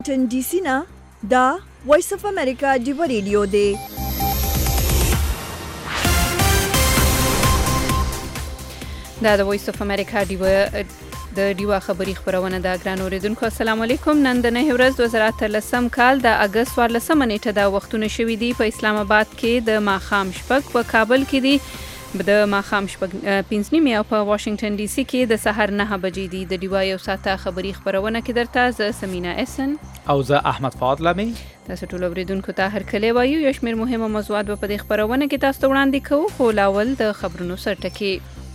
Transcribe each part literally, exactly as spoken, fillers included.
واشنگټن ډي سي نه دا وایس اف امریکا ډیو ریډیو دی. دا د وایس اف امریکا ډیو د ډیوا خبری خبرونه دا ګران اوریدونکو السلام علیکم. نن د نه ورځ دوه زره اتلسم کال د اگست څوارلسمه نیټه دا وختونه شوې دي په اسلام آباد کې د ماخام شپږ، په کابل کې دي د ماخام شپږ پنځه نیمې او په واشنگټن ډي سي کې د سحر نه بجې دي. د ډیوا یو ساعته خبری خبرونه کې درته زه سمینا اسن او زه احمد فاضل می تاسو ټول اوریدونکو ته هر کله وایو یو شمېر مهمه موضوعات په دې خبرونه کې تاسو وړاندې کوو. خو لاول د خبرونو سرټکی.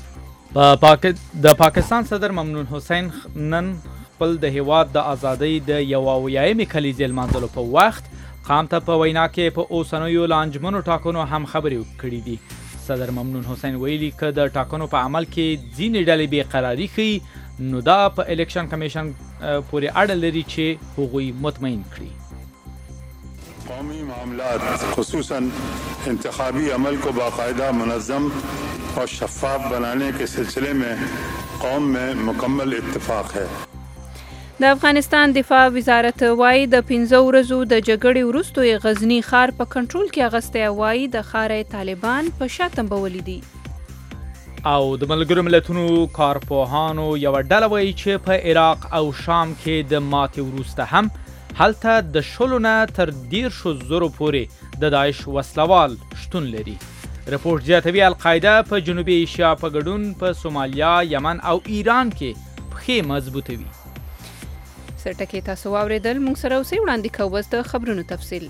د پاکستان صدر ممنون حسین نن خپل د هیواد د ازادۍ د یو اویایمې کلیزې لمانځلو په وخت قام ته په وینا کې په اوسنیو لانجمنو ټاکنو هم خبرې کړې دي. صدر ممنون حسین ویلي که د ټاکنو په عمل کې ځینې ډلې بېقراري ښیي نو دا په الیکشن کمیشن پورې اړه لري چې هغوی مطمئن کړي. قومی معاملات خصوصاً انتخابی عمل کو باقاعدہ منظم اور شفاف بنانے کے سلسلے میں قوم میں مکمل اتفاق ہے. د افغانستان دفاع وزارت وایي د پنځه ورځو د جګړې وروسته غزنی ښار په کنټرول کې اغستی وایي د ښار طالبان په شا تنبولي دي. او د ملګرو ملتونو کارپوهانو یوه ډله وایي چې په عراق او شام کې د ماتې وروسته هم هلته د شلو نه تر دیرشو زرو پورې د داعش وسلوال شتون لري. رپورټ زیاتوي القاعده په جنوبي ایشیا په ګډون په سومالیا، یمن او ایران کې پښې مضبوطوي. سرټکی تاسو واوریدل، موږ سره اوسئ. وړاندې کوو اوس د خبرونو تفصیل.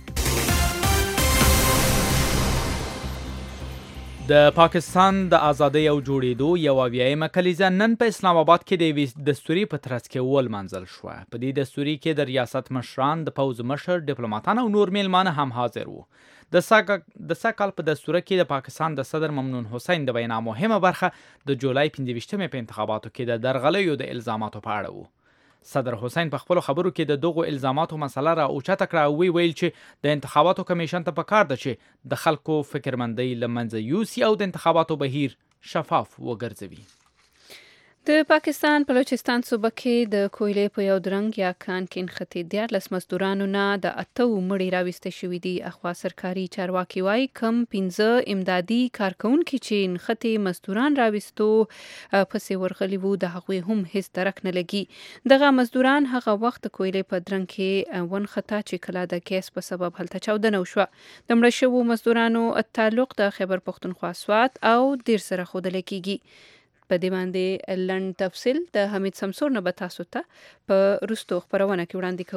د پاکستان د ازادۍ او جوړېدو یو اویایمه کلیزه نن په اسلام آباد کې د یوې دستوري په ترڅ کې ولمانځل شوه. په دې دستوري کې د ریاست مشران، د پوځ مشر، ډیپلوماتان او نور میلمانه هم حاضر وو. د سږ کال په دستوره کې د پاکستان د صدر ممنون حسین د وینا مهمه برخه د جولای پنځه ویشتمې په انتخاباتو کې د درغلیو د الزاماتو په اړه وو. صدر حسین په خپلو خبرو کې د دغو الزاماتو مسله را اوچته کړه او وی ویل چې د انتخاباتو کمیشن ته پکار ده چې د خلکو فکرمندۍ له منځه یوسي او د انتخاباتو بهیر شفاف وګرځوي. د پاکستان بلوچستان صوبه کې د کویلې په یو درنګ یا کان کې نښتې دیارلس مزدورانو نه د اتو مړي راویسته شوي دي. اخوا سرکاري چارواکي وایي کم پنځه امدادي کارکوونکي چې نښتې مزدوران راویستو پسې ورغلي وو د هغوی هم هیڅ درک نه لګي. دغه مزدوران هغه وخت د کویلې په درنګ کې ونښته چې کله د ګیس په سبب هلته چاودنه وشوه. د مړه شوو مزدورانو تعلق د خیبر پښتونخوا سوات او دیر سره ښودلی کیږي. په دې باندې لنډ تفصیل د حمید سمسور نه به تاسو ته په وروستو خپرونه کې وړاندې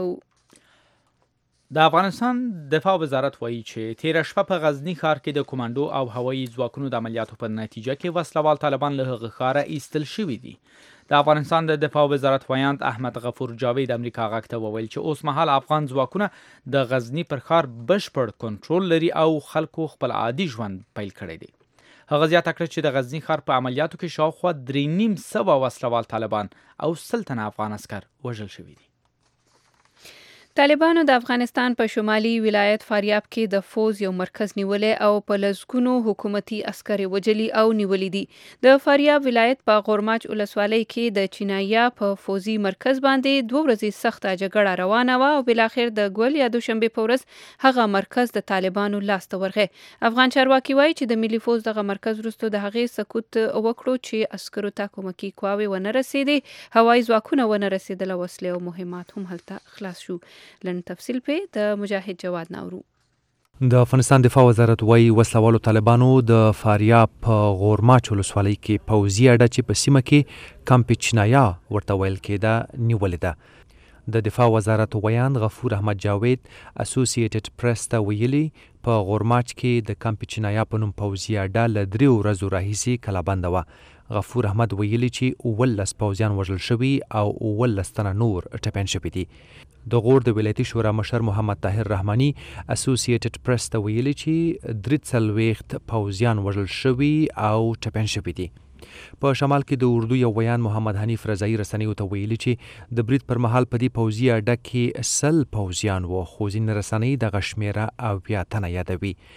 کوو. د افغانستان دفاع وزارت وایي چې تیره شپه په غزنی ښار کې د کمانډو او هوایي ځواکونو د عملیاتو په نتیجه کې وسلوال طالبان له هغه ښاره ایستل شوي دي. د افغانستان د دفاع وزارت ویاند احمد غفور جاوید امریکا غږ ته وویل چې اوس مهال افغان ځواکونه د غزنی پر ښار بشپړ کنټرول لري او خلکو خپل عادي ژوند پیل کړی دی. هغه زیاته کړه چې د غزنی ښار په عملیاتو کې شاوخوا درې نیم سوه وسلوال طالبان او سل تنه افغان عسکر وژل شوي دي. طالبانو د افغانستان په شمالي ولایت فاریاب کې د فوز یو مرکز نیولی او په لسګونو حکومتي عسکر وژلي او نیولي دي. د فاریاب ولایت په غورماچ ولسوالۍ کې د چینایا په فوزي مرکز باندې دوه ورځې سخته جګړه روانه وه او بالاخر د ګول یا دوشنبې په ورځ هغه مرکز د طالبانو لاسته ورغی. افغان چارواکي وایي چې د ملي فوز دغه مرکز وروسته د هغې سقوط وکړو چې عسکرو ته کومکي قواوې ونه رسېدې، هوایي ځواکونه ونه رسېدل او وسلې او مهمات هم هلته خلاص شو. لن تفصیل په د مجاهد جواد ناورو. د افغانستان دفاع وزارت وایي وسلوالو طالبانو د فاریاب په غورماچ ولسوالۍ کې پوځي اډه چې په سیمه کې کمپ چینایا ورته ویل کېده نیولې ده. د دفاع وزارت ویاند غفور احمد جاوید اسوسییټډ پریس ته ویلي په غورماچ کې د کمپ چینایا په نوم پوځي اډه له دریو ورځو راهیسې کلابنده وه. غفور احمد ویلي چې اوولس پوځیان وژل شوي او اوولس تنه نور ټپیان شوي دي. د غور د ولایتي شورا مشر محمد طاهر رحماني اسوسییټډ پریس ته ویلي چې درې څلوېښت پوځیان وژل شوي او ټپیان شوي دي. په شمال کې د اردو یو ویان محمد حنیف رضایي رسنیو ته ویلي چې د برید پر مهال په دې پوځي اډه کې سل پوځیان وو، خو ځینې رسنۍ دغه شمېره اویا تنه یادوي.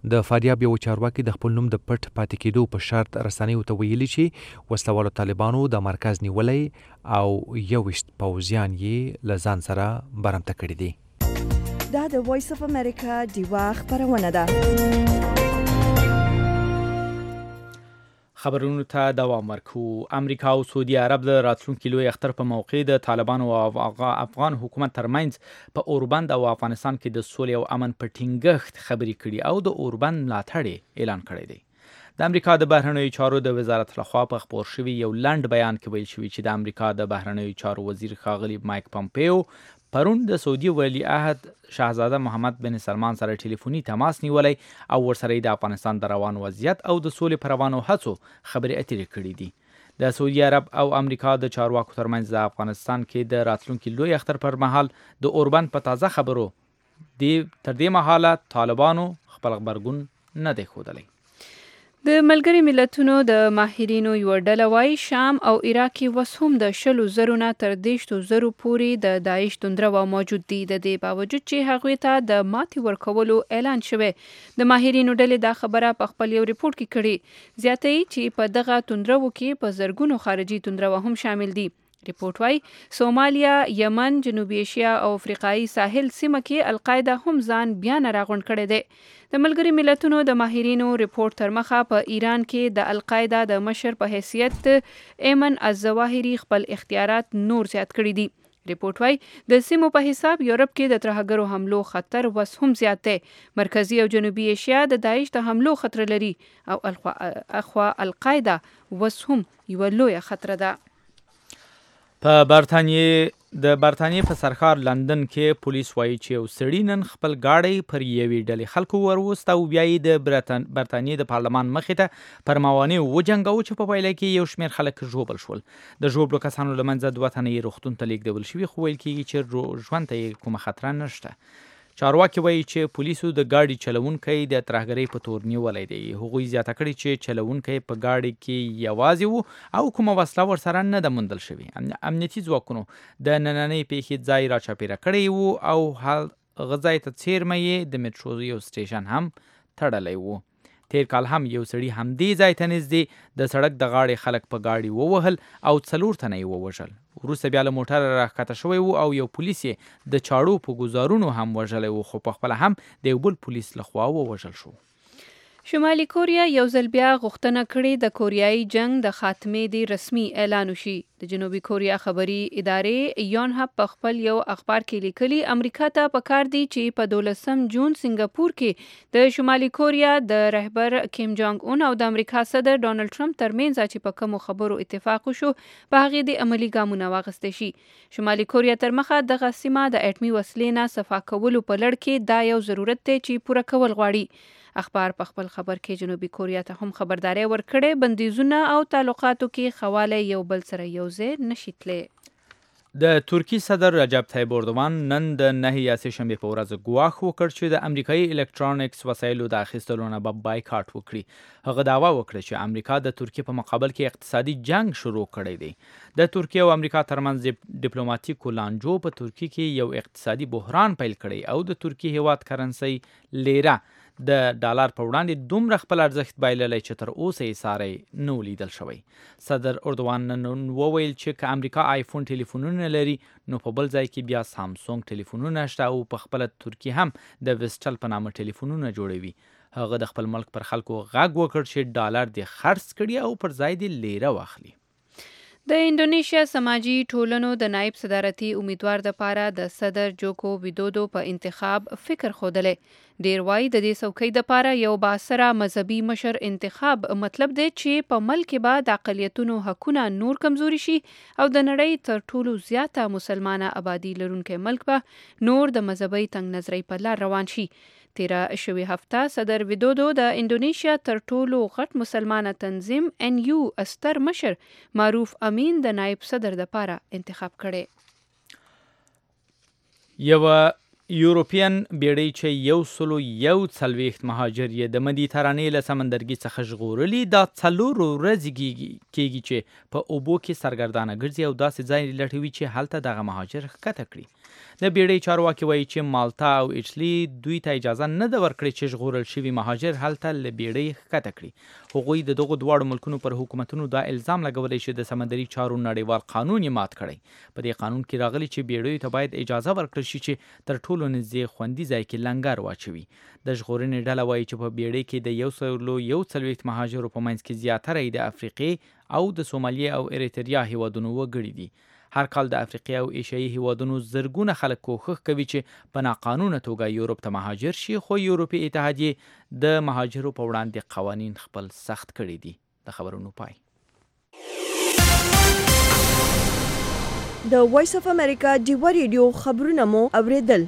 د فاریاب یو چارواکي د خپل نوم د پټ پاتې کېدو په شرط رسنیو ته ویلي چې وسلوالو طالبانو د مرکز نیولی او یوویشت پوځیان یې له ځان سره برمته کړي دي. دا د وایس اف امریکا ډیوا خبرونه ده. خبرونو ته دوام ورکو. امریکا او سعودي عرب د راتلونکي لوی اختر په موقع د طالبانو او افغان حکومت ترمنځ په اوربند او افغانستان کې د سولې او امن په ټینګښت خبرې کړي او د اوربند ملاتړ اعلان کړی دی. د امریکا د بهرنیو چارو د وزارت لخوا په خپور شوي یو لنډ بیان کې ویل شوي چې د امریکا د بهرنیو چارو وزیر ښاغلي مایک پامپیو پرون د سعودي ولی عهد شاهزاده محمد بن سلمان سره ټلیفوني تماس نیولی او ورسره د افغانستان د روان وضعیت او د سولې پر روانو هڅو خبرې اترې کړې دي. د سعودي عرب او امریکا د چارواکو ترمنځ د افغانستان کې د راتلونکي لوی اختر پر مهال د اوربند په تازه خبرو دی تر دې مهاله طالبانو خپل غبرګون نه دی ښودلی. د ملګري ملتونو د ماهرینو یوه ډله وایي شام او عراق کې اوس هم د شلو زرو نه تر دېرشو زرو پورې د داعش توندرو موجود دي. د دې باوجود چې هغوی ته د ماتې ورکولو اعلان شوی. د ماهرینو ډلې دا خبره په خپل یو ریپورت کې کړې. زیاتوي چې په دغه توندرو کې په زرګونو خارجي توندرو هم شامل دي. ریپورت وايي سومالیا، یمن، جنوبي ایشیا او افریقایي ساحل سیمه کې القاعده هم ځان بیا نه راغونډ کړی دی. د ملګري ملتونو د ماهرینو ریپورت تر مخه په ایران کې د القاعده د مشر په حیثیت ایمن الظواهري خپل اختیارات نور زیات کړي دي. ریپورت وايي د سیمو په حساب یورپ کې د ترهګرو حملو خطر وس هم زیات دی. مرکزی او جنوبي ایشیا د داعش د حملو خطر لري او اخوا القاعده وس هم یو لوی خطر ده. په برتانیې د برتانیې په سرښار لندن کې پولیس وایي چې یو سړي نن خپل ګاډی پر یوې ډلې خلکو وروست او بیا یې د برتانیې د پارلمان مخې ته پر موانع وجنګاوه چې په پایله کې یو شمېر خلک ژوبل شول. د ژوبلو کسانو له منځه دوه تنه یې روغتون ته لیږدول شوي خو ویل کېږي چې ژوند ته یې کومه خطره نشته. چارواکي وایي چې پولیسو د ګاډي چلوونکی د ترهګرۍ په تور نیولی دی. هغوی زیاته کړي چې چلوونکی په ګاډي کې یوازې و او کومه وسله ورسره نه ده موندل شوې. امنیتي ځواکونو د نننۍ پیښې ځای راچاپېره کړی و او هغه ځای ته څیرمه یې د میټرو یو سټیشن هم تړلی و. تیر کال هم یو سړي همدې ځای ته نږدې د سړک د غاړې خلک په ګاډي ووهل او څلور تنه یې ووژل. وروسته بیا له موټره راښکته شوی و او یو پولیس یې د چاړو په ګوزارونو هم وژلی و خو پخپله هم د یو بل پولیس لخوا ووژل شو. شمالي کوریا یو ځل بیا غوښتنه کړې د کوریایي جنگ د خاتمې دی رسمي اعلان وشي. د جنوبي کوریا خبري ادارې یونهب په خپل یو اخبار کې لیکلي امریکا ته پکار دی چې په دولسم جون سنگاپور کې د شمالي کوریا د رهبر کیم جونګ اون او د امریکا صدر ډونالد ټرمپ ترمنځ چې په کومو خبرو اتفاق وشو په هغې د عملي ګامونه واخیستل شي. شمالي کوریا تر مخه دغه سیمه د اټمي وسلې نه صفا کولو په لړ کې دا یو ضرورت دی چې پوره کول غواړي. اخبار په خپل خبر کې جنوبي کوریا ته هم خبرداري ورکړې بندیزونه او تعلقاتو کې خواله یو بل سره یو ځای نشي تللی. د ترکی صدر رجب طیب اردوان نن د نهه یا سه شنبې په ورځ ګواښ وکړ چې د امریکایي الکترونیکس وسایلو د اخیستلو نه به بایکاټ وکړي. هغه دعوا وکړه چې امریکا د ترکیې په مقابل کې اقتصادي جنگ شروع کړی دی. د ترکیې او امریکا ترمنځ ډیپلوماټیکو لانجو په ترکیې کې یو اقتصادي بحران پیل کړی او د ترکیې هیواد کرنسي لیره د ډالر په وړاندې دومره خپل ارزښت بایللی چې تر اوسه یې ساری نه و لیدل شوی. صدر اردوان نن وویل چې که امریکا آیفون ټلیفونونه لري نو په بل ځای کې بیا سامسونګ ټلیفونونه شته او په خپله ترکیه هم د ویسټل په نامه ټلیفونونه جوړوي. هغه د خپل ملک پر خلکو غږ وکړ چې ډالر دې خرڅ کړي او پر ځای دې لیره واخلي. د انډونیشیا سماجی ټولنو د نائب صدارتي امیدوار د پاره د صدر جوکو ویدودو په انتخاب فکر خوده. ډیر وای د دې څوکۍ د پاره یو باثره مذهبي مشر انتخاب مطلب دی چې په ملک به د اقلیتونو حقونه نور کمزوري شي او د نړۍ تر ټولو زیاته مسلمانه آبادی لرونکي ملک به نور د مذهبي تنگ نظرۍ په لار روان شي. تیرا شوی هفته صدر ویدودو د انډونیشیا تر ټولو غټ مسلمانه تنظیم ان یو استر مشر معروف امین د نائب صدر د پاره انتخاب کړي. یو یورپین بیړۍ چې یو سلو یو څلوېښت مهاجر یې د مدیترانې له سمندرګي څخه ژغورلي دا څلور ورځې کېږي چې په اوبو کې سرګردانه ګرځي او داسې ځای لټوي چې هلته دغه مهاجر ښکته کړي. د بیړۍ چارواکي وایي چې مالټا او ایټالي دوی ته اجازه نه ده ورکړې چې ژغورل شوي مهاجر هلته له بیړۍ ښکته کړي. هغوی د دغو دواړو ملکونو پر حکومتونو دا الزام لګولی چې د سمندري چارو نړیوال قانون یې مات کړی. په دې قانون کې راغلی چې بیړیو ته باید اجازه ورکړل شي چې تر ټولو نږدې خوندي ځای کې لنګر واچوي. د ژغورنې ډله وایي چې په بیړۍ کې د یو سلو یو څلوېښت مهاجرو په منځ کې زیاتره یې د افریقې او د سومالیې او اریتریا هیوادونو وګړي دي. هر کال د افریقې او ایشیایي هیوادونو زرګونه خلک کوښښ کوي چې په ناقانونه توګه یورپ ته مهاجر شي، خو یورپي اتحادیې د مهاجرو په وړاندې قوانین خپل سخت کړي دي. د خبرونو پای. د وایس اف امریکا ډیوا ریډیو خبرونه مو اوریدل.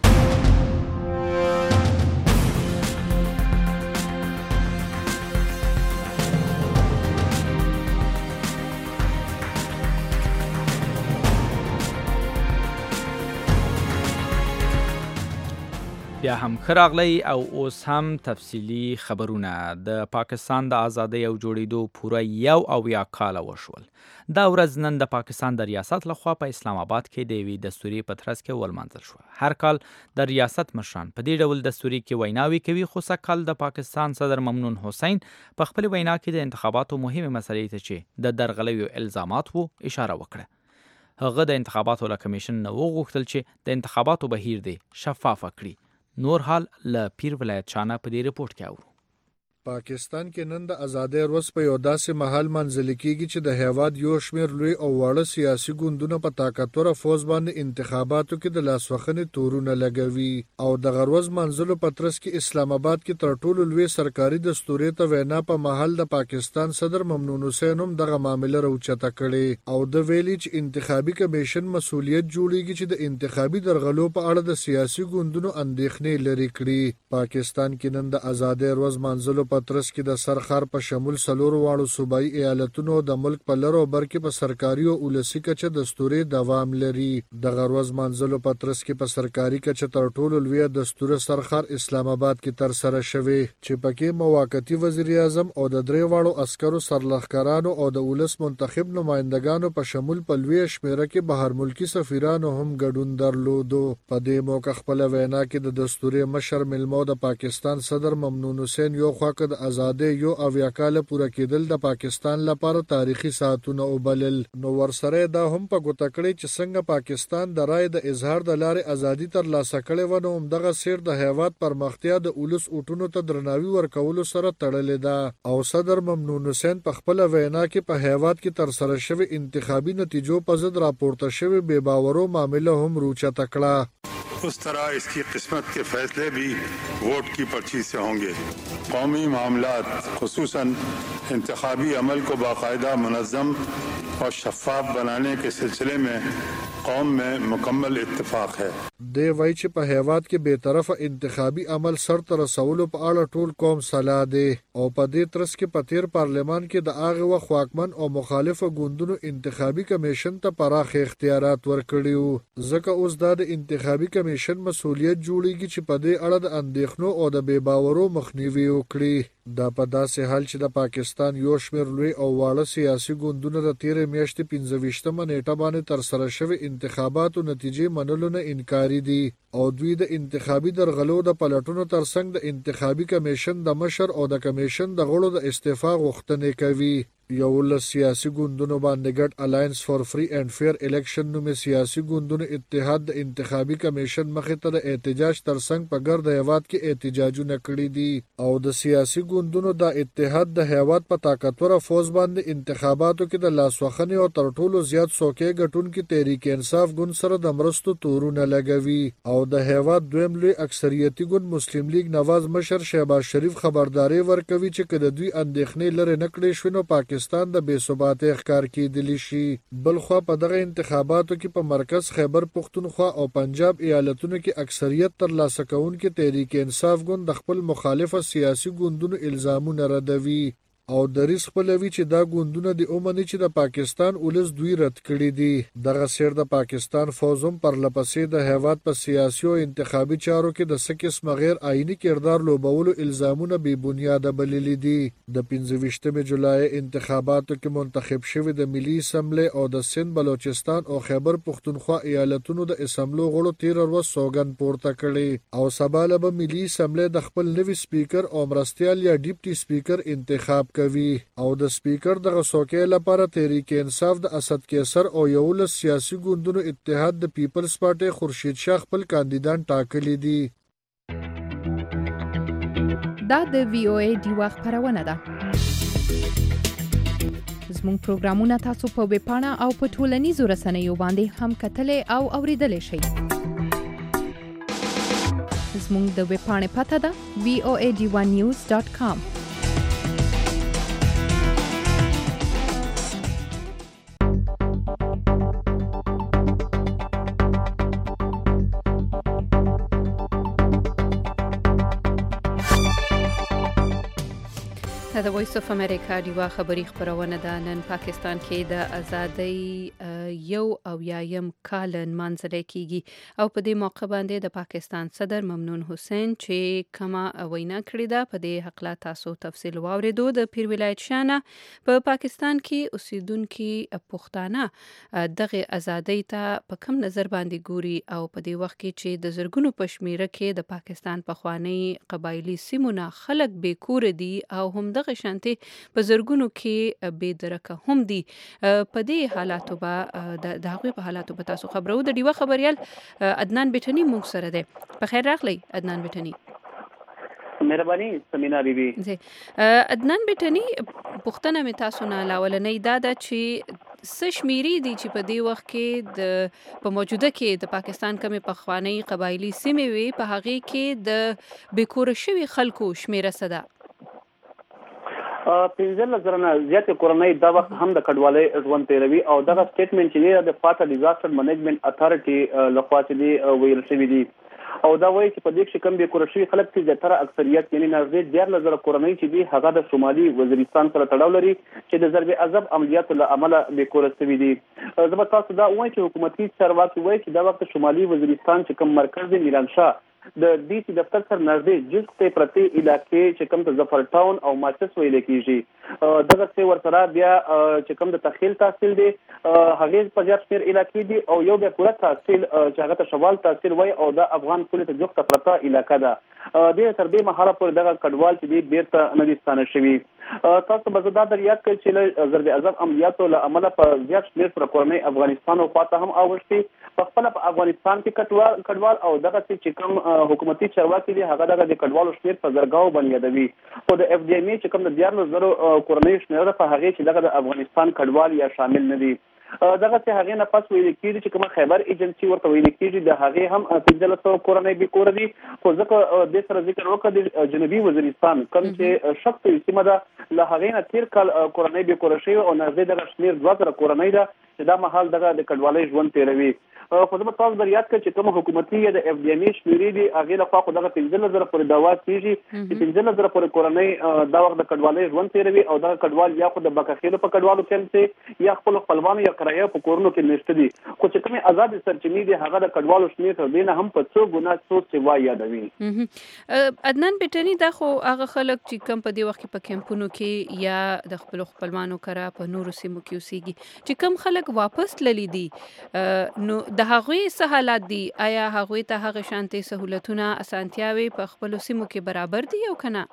بیا هم ښه راغلی او اوس هم تفصیلي خبرونه. د پاکستان د ازادۍ او جوړېدو پوره یو اویا کاله وشول. دا ورځ نن د پاکستان د ریاست لخوا په اسلام آباد کې د یوې دستوري په ترڅ کې ولمانځل شوه. هر کال د ریاست مشران په دې ډول دستوري کې ویناوي کوي، خو سږکال د پاکستان صدر ممنون حسین په خپل وینا کې د انتخاباتو مهمې مسلې ته چې د درغلیو الزامات وو اشاره وکړه. هغه د انتخاباتو له کمیشن نه وغوښتل چې د انتخاباتو بهیر دی شفاف کړي. نور حال له پیر ولایت شانه په دې رپورټ کې اورو. پاکستان کې نن د ازادۍ ورځ په یو داسې مهال منځل کېږي چې د هیواد یو شمېر لوی او واړه سیاسي ګوندونه په طاقتوره فوز باندې انتخاباتو کې د لاسوهنې تورونه لګوي او د ورځ منځلو په ترڅ کې اسلام آباد کې تر ټولو لوی سرکاري دستوري ته وینا په محل د پاکستان صدر ممنون حسین هم دغه معامله راوچته کړې او د ویلي چې انتخابي کمیشن مسؤلیت جوړیږي چې د انتخابي درغلو په اړه د سیاسي ګوندونو اندېښنې لرې کړي. پاکستان کې نن د ازادۍ ورځ منځلو پترس کې د سرخر په شمول سلور واړو صوبایي ایالتونو د ملک په لر او بر کې په سرکاري او ولسي کچه دستوري دوام لري. د غروز منځلو پترس کې په سرکاري کچه تر ټولو لوی دستور سرخر اسلام آباد کې تر سره شوی چې پکې موقتی وزیر اعظم او د درې واړو عسکرو سرلښکرانو او د ولس منتخب نمائندګانو په شمول په لوی شمیره کې بهر ملکی سفیرانو هم ګډون درلودو. په دې موقع خپل وینا کې د دستوري مشر ملمو د پاکستان صدر ممنون حسین یو خوا د ازادۍ یو اویا کاله پوره کېدل د پاکستان لپاره تاریخي ساعتونه وبلل. نو ورسره دا هم په ګوته کړی چې څنګه پاکستان د رای د اظهار د لارې ازادي ترلاسه کړې و، نو همدغه سیر د هیواد پرمختیا د ولس اوټونو ته درناوي ورکولو سره تړلې ده. او صدر ممنون حسین په خپل وینا کې په هیواد کې تر سره شوی انتخابي نتیجو په ضد راپورته شوی بے باورو معامله هم روچته کړه. उस तरह इसकी किस्मत के फैसले भी वोट की पर्ची से होंगे. कौमी मामलात खुसूसन इंतखाबी अमल को बाकायदा मुनज़्ज़म और शफ़ाफ़ बनाने के सिलसिले में कौम में मुकम्मल इत्तेफाक है. دی وای چې په هیواد کې به طرفه انتخابي عمل سر ته رسولو په اړه ټول قوم سلا دی او په دې ترڅ کې په تیر پارلمان کې د هغه وخت واکمن او مخالفه ګوندونو انتخابي کمیشن ته پراخ اختیارات ورکړیو. ځکه اوس دا د انتخابي کمیشن مسؤلیت جوړیږي چې په دې اړه د اندېښنو او د بے باورو مخنیوي وکړي. دا په داسې حال چې د پاکستان یو شمېر لوی او واړه سیاسي ګوندونه د تیرې میاشتې پنځه ویشتمه نیټه باندې ترسره شوي انتخاباتو نتیجې منلو نه انکاري دي او دوی د انتخابي درغلو د پلټونو ترڅنګ د انتخابي کمیشن د مشر او د کمیشن د غړو د استعفا غوښتنې کوي. یو له سیاسي ګوندونو باندې ګډ الاینس فار فری اینڈ فیر الیکشن نومې سیاسي ګوندونو اتحاد د انتخابي کمیشن مخې ته د احتجاج ترڅنګ په ګرد هیواد کې احتجاجونه کړي دي او د سیاسي ګوندونو د اتحاد د هیواد په طاقتوره فوز باندې انتخاباتو کې د لاسوهنې او تر ټولو زیات څوکۍ ګټونکي تحریک انصاف ګوند سره د مرستو تورونه لګوي او د هیواد دویم لوی اکثریتي ګوند مسلم لیگ نواز مشر شهباز شریف خبرداري ورکوي چې که د دوی اندېښنې لرې نه کړې شوې نو پاکستان د بې ثباتۍ ښکار کېدلی شي. بلخوا په دغه انتخاباتو کې په مرکز خیبر پښتونخوا او پنجاب ایالتونو کې اکثریت ترلاسه کوونکي تحریک انصاف ګوند د خپل مخالفه سیاسي ګوندونو الزامونه ردوي. او دریس خپلوي چې دا ګوندونه د اومني چې د پاکستان ولس دوی رد کړي دي دغه سیر د پاکستان فوزم پر لپسې د هیواد په سیاسي او انتخابي چارو کې د سکس مغیر آئینی کردار لوبولو الزامونه بې بنیاده بللي دي د پنځه ویشتمې جولای انتخاباتو کې منتخب شوی د ملي اسمبلی او د سند بلوچستان او خیبر پختونخوا ایالتونو د اسمبلو غړو تیر ورځ سوګند پورته کړي او سبا له ملي اسمبلی د خپل نوي سپیکر او مرستیال یا ډیپټي سپیکر انتخاب کوي او د سپیکر دغه څوکۍ لپاره تحریک انصاف د اسد کیسر او یولس سیاسي ګوندونو اتحاد د پیپلز پارټي خورشید شاه خپل کاندیدان ټاکلي دي. دا د وی او ای ډیوا خبرونه ده. زموږ پروګرامونه تاسو په ویب پاڼه او په ټولنیزو رسنیو باندې هم کتلای او اوریدلای شئ. زموږ د ویب پاڼې پته ده وی او ای ډی ون نیوز ډاټ کام. د وایس اف امریکا دیوا خبری خبرونه ده. نن پاکستان کې د ازادۍ یو او یایم کال نمانځل کیږي او په دې موقع باندې د پاکستان صدر ممنون حسین چې کما وینا کړې ده په دې حق لا تاسو تفصیل واوریدو. د پیر ولایت شانه په پاکستان کې اوسیدونکو پښتانه دغه ازادۍ ته په کم نظر باندې ګوري او په دې وخت کې چې د زرګونو پښمیره کې د پاکستان په خوانی قبایلی سیمونه خلک بیکور دي او هم دغه شانتي په زرګونو کې بې درکه هم دي. په دې حالاتو به د هغوی په حالاتو به تاسو خبرو. د ډیوه خبريال عدنان بیٹنی موږ سره ده. په خیر راغلی عدنان بیٹنی. مهرباني سمینا بیبي. زه عدنان بیٹنی پښتنه می تاسو نه لاولنې دا د چې سشمیری دي چې په دې وخت کې د په موجوده کې د پاکستان کمې پخوانی قبایلی سیمې وي په هغه کې د بیکور شوی خلکو شمیره صدا پنځه لزر نه زیات کورنۍ دا وخت هم د کډوالۍ ژوند تیروي او دغه سټیټمنټ چې د فاټا ډیزاستر منیجمنت اتھارټي لخوا چې ویل شوی دی او دا وایي چې په دې کې کم به کورشي خلک چې زیاتره اکثریت یعنی نږدې ډیر لزر کورنۍ چې دی هغه د شمالي وزیرستان سره تړاو لري چې د ضرب عذاب عملیاتو له امله به کورستوي دي. زما تاسو دا وایي چې حکومتي چارواکي وایي چې دا وخت شمالي وزیرستان چې کوم مرکز دی میران شاه د ډي سي دفتر سره نږدې جسته پرتی علاقې چې کوم د ظفر ټاون او ماچس ویل کېږي دغه څه ورسره بیا چې کوم د تخیل تحصیل دی هغه په ځای شمیر علاقې دي او یو بیا پوره تحصیل چې هغه ته شوال تحصیل وای او د افغان پولیس جوخته پرتا علاقې ده. د تر دې مهاله پر دغه کډوال چې دی بیرته ندیستانه شوی. تاسو به زدا در یاد کړئ چې ضرب عذاب عملیاتو له عمله په زیات شمیر پر کورنۍ افغانستان او خواته هم اوښتي په خپل په افغانستان کې کډوال کډوال او دغه چې کوم حکومتي چارواکي دي هغه دغه د کډوالو شمیر په زرګاو باندې یادوي او د اف ډي ام چې کوم د دیارلس زرو کورنۍ شمیر په هغه چې دغه د افغانستان کډوال یا شامل نه دي. دغه څه هغه نه پس ویل کېږي چې کوم خیبر ایجنسی ورته ویل کېږي د هغه هم پنځه سوه کورنۍ به کور دي خو ځکه د سره ذکر وکړ د جنوبي وزیرستان کوم چې شخص سیمه ده له هغه نه تیر کال کورنۍ به کور شي او نږدې دغه شمیر دوه زره کورنۍ ده چې دا مهال دغه د کډوالۍ ژوند تیروي. خو زما تاسو در یاد کړئ چې کوم حکومتي یا د اف ډي ام شمیرې دي هغه له خوا دغه پنځه زره پورې دعوا کیږي چې پنځه زره پورې کورنۍ دا وخت د کډوالۍ ژوند تیروي او دغه کډوال یا خو د بکاخیلو په کډوالو کې یا خپل خپلوانو یا کرایه په کورونو کې نشته دي خو چې کومه آزاد سرچینې دي هغه د کډوالو شمیر تر دې نه هم په څو ګنا څو سیوا یادوي. عدنان بیٹنی دا خو هغه خلک چې کم په دې وخت په کیمپونو کې یا د خپل خپلوانو کرا په نورو سیمو کې اوسېږي چې کم خلک واپس للی دي نو د هغوی څه حالات دي؟ آیا هغوی ته هغه شانتي سہولتونه اسانتیاوي په خپل سیمو کې برابر دي او کنه؟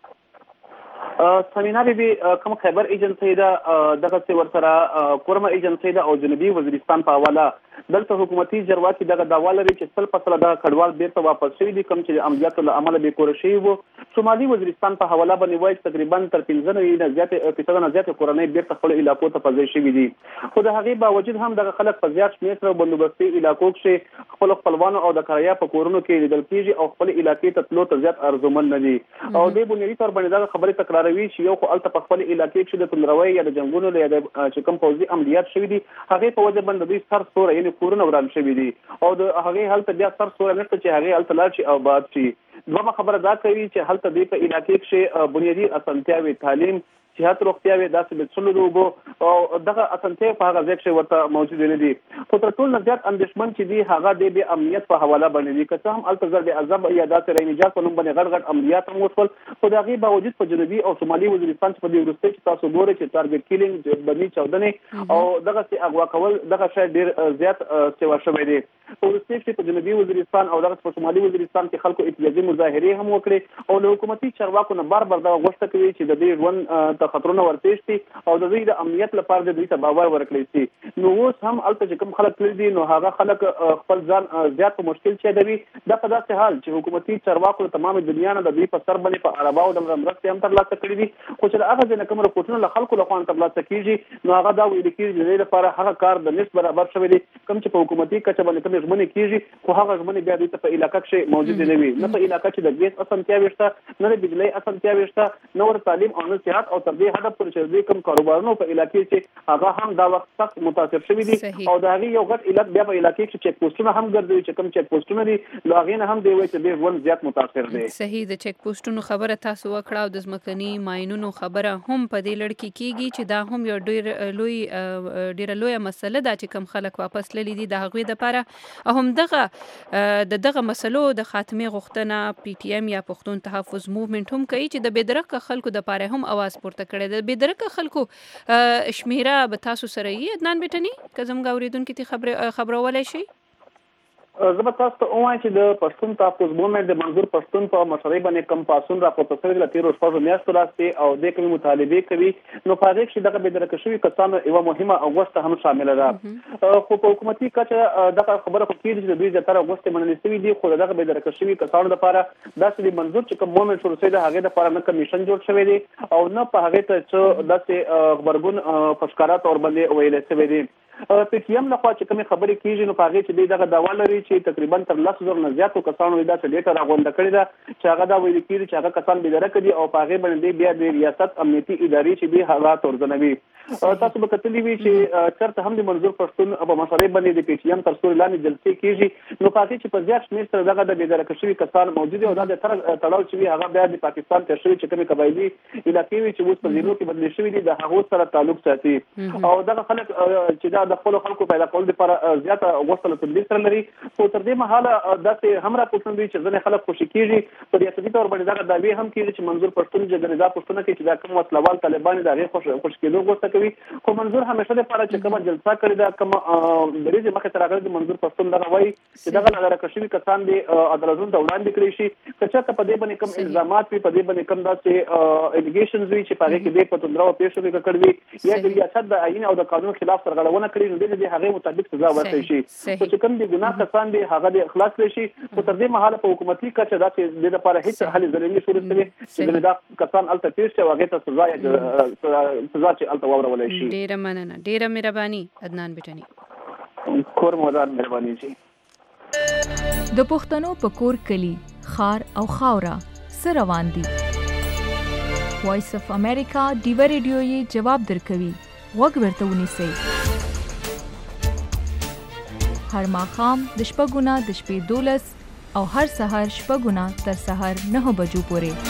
سمینا بیبي کوم خیبر ایجنسی دا دغه څه ورسره کورما ایجنسی دا او جنوبي وزیرستان په حواله دلته حکومتي چارواکي دغه دعوا لري چې سل فصله د کډوال بیرته واپس شوي دي کوم چې عملیاتو له امله به کور شي وو. شمالي وزیرستان په حواله باندې وایي تقریبا تر پنځه نه زیات فیصد نه زیات کورنۍ بیرته خپل علاقو ته پځې شوي دي خو د هغې باوجود هم دغه خلک په زیات شمېر سره بندوبستي علاقو کې خپل خپلوانو او د کرایه په کورونو کې لیدل کېږي او خپل علاقې ته تلو ته زیات ارزومن نه دي او دې بنیادي طور باندې دغه خبرې تکراروي چې یو خو الته په خپل علاقې کې د تندروي یا د جنګونو یا د چې کوم پوځي عملیات شوي دي هغې په وجه باندې دوی سر سوره یعنې کورونه وران شوي دي او د هغې هلته بیا سر سوره نشته چې هغې هلته لاړ شي او باد شي. دویمه خبره دا کوي چې هلته دوی په علاقې کې بنیادي اسانتیاوې تعلیم صحت روغتیا وي داسې د څلو دوبو او دغه اسانتیا په هغه ځای کې ورته موجود نه دي. خو تر ټولو زیات اندېښمن چې دي هغه د بې امنیت په حواله باندې دي. که څه هم هلته زر د عذاب یا داسې رینجات په نوم باندې غټ غټ عملیات هم وشول، خو د هغې باوجود په جنوبي او شمالي وزیرستان چې په دې وروستۍ چې تاسو ګورئ چې ټارګټ کیلینګ بمي چاودنې او دغسې اغوا کول دغه شی ډېر زیات سیوا شوی دی. په وروستۍ کې په جنوبي وزیرستان او دغسې په شمالي وزیرستان کې خلکو احتجاجي مظاهرې هم وکړې او له حکومتي چارواکو نه بار بار دغه غوښتنه کوي چې د دې ژوند ته خطرونه ورپېښ شي او د دوی د امنیت لپاره د دوی ته باور ورکړی شي. نو اوس هم هلته چې کوم خلک تللي دي نو هغه خلک خپل ځان زیات په مشکل چې دوي دا په داسې حال چې حکومتي چارواکو د تمامه دنیا نه د دوی په سر باندې په عرباو د مرستې هم ترلاسه کړي دي، خو چې د هغه ځای نه کوم رپورټونه له خلکو لخوا ترلاسه کېږي نو هغه دا ویل کېږي چې د دې لپاره هغه کار د نصف برابر شوی دی کوم چې په حکومتي کچه باندې کومې ژمنې کېږي، خو هغه ژمنې بیا دوی ته په علاقه کې موجود نه وي، نه په علاقه کې د ګیس اسانتیاوې شته، نه د بجلۍ اسانتیاوې شته، نه ورته تعلیم او نه صحت او تر دې حد پورې چې دوی کوم کاروبارونه په علاقې چې هغه هم دا وخت سخت متاثر شوي دي او د هغې یو غټ علت بیا په علاقې کې چیک پوسټونه هم ګرځوي چې کوم چیک پوسټونه دي له هغې نه هم دی وایي چې ډېر ژوند زیات متاثر دی. صحیح، د چیک پوسټونو خبره تاسو وکړه او د ځمکني ماینونو خبره هم په دې لړ کې کېږي چې دا هم یو ډېر لوی ډېره لویه مسله ده چې کوم خلک واپس تللي دي د هغوی دپاره او همدغه د دغه مسلو د خاتمې غوښتنه پی ټي ایم یا پښتون تحفظ موومنټ هم کوي چې د بېدرکه خلکو دپاره هم اواز پورته کړی دی. د بېدرکه خلکو شمیره به تاسو سره یي عدنان بیټني که زموږ اورېدونکي ته خبرولی شي؟ زه به تاسو ته ووایم چې د پښتون تحفظ موومنټ د منظور پښتون په مشرۍ باندې کوم پاڅون راپورته شوی له تېرو شپږو میاشتو راستې او دې کومې مطالبې کوي نو په هغې کښې دغه بېدرکه شوي کسانو یوه مهمه غوښته هم شامله ده. خو په حکومتي کچه دغه خبره خو کېږي چې د دوی زیاتره غوښتې منلې شوي دي، خو د دغه بېدرکه شوي کسانو دپاره داسې د منظور چې کوم موومنټ شروع شوی د هغې دپاره نه کمیشن جوړ شوی دی او نه په هغې ته څه داسې غبرګون په ښکاره طور باندې ویلی شوی دی. پی ټي ایم لخوا چې کومې خبرې کېږي نو په هغې چې دوی دغه دعوا لري چې تقریبا تر لسو زرو نه زیاتو کسانو یې داسې ډېټه راغونډه کړې ده چې هغه دا ویل کېږي چې هغه کسان بېدرکه دي او په هغې باندې دوی بیا د ریاست امنیتي ادارې چې دوی هغه تورزنوي. تاسو به کتلي وي چې چېرته هم د منظور پښتون په مشرۍ باندې د پی ټي ایم تر سوري لاندې جلسې کېږي نو په هغې چې په زیات شمېر سره دغه د بېدرکه شوي کسان موجود دي او دا د تړاو چې وي هغه بیا د پاکستان تېر شوي چې کومې قبایلي علاقې وي چې اوس په زیرو کې بدلې شوي دي د هغو سره تعلق ساتي او دغه خلک چې دا د خپلو خلکو پیدا کول لپاره زیاته غوښتنه له تدبیر سره لري، خو تر دې مهاله داسې هم راپورټونه دي چې ځینې خلک خوشي کېږي په ریاستي طور باندې دغه دعوې هم کېږي چې منظور پښتون چې ګنې دا پوښتنه کوي چې دا کوم وسلوال طالبان د هغې خوش خوش کېدو غوښتنه کوي، خو منظور همیشه دپاره چې کومه جلسه کړې ده کومه دریځې مخې ته راغلې د منظور پښتون دغه وایي چې دغه نادرکه شوي کسان دې عدالتونو ته وړاندې کړی شي. که چېرته په دې باندې کوم الزامات وي په دې باندې کوم داسې الیګیشنز وي چې په هغې کې دې په توندرو پېښو کې کړي وي یا د ریاست د آیین او د قانون خلاف سرغړونه کړې نو دې د هغې مطابق سزا ورکړی شي. خو چې کوم د ګناه کسان دي هغه دې اخلاص کړی شي، خو تر دې مهاله په حکومتي کچه داسې دې لپاره هېڅ هلې ځلې نه شروع شوې چې دا کسان هلته تېر شي او هغې ته سزا سزا چې هلته واورولی شي. ډېره مننه، ډېره مهرباني عدنان بیټني. کور مودان مهرباني شي. د پښتنو په کور کلي خار او خاوره څه روان دي؟ وایس اف امریکا ډیوه ریډیو یې جواب درکوي، غوږ ورته ونیسئ. هر ماښام د شپږو نه د شپې دولس او هر سهار شپږو نه تر سهار نهو بجو پورې.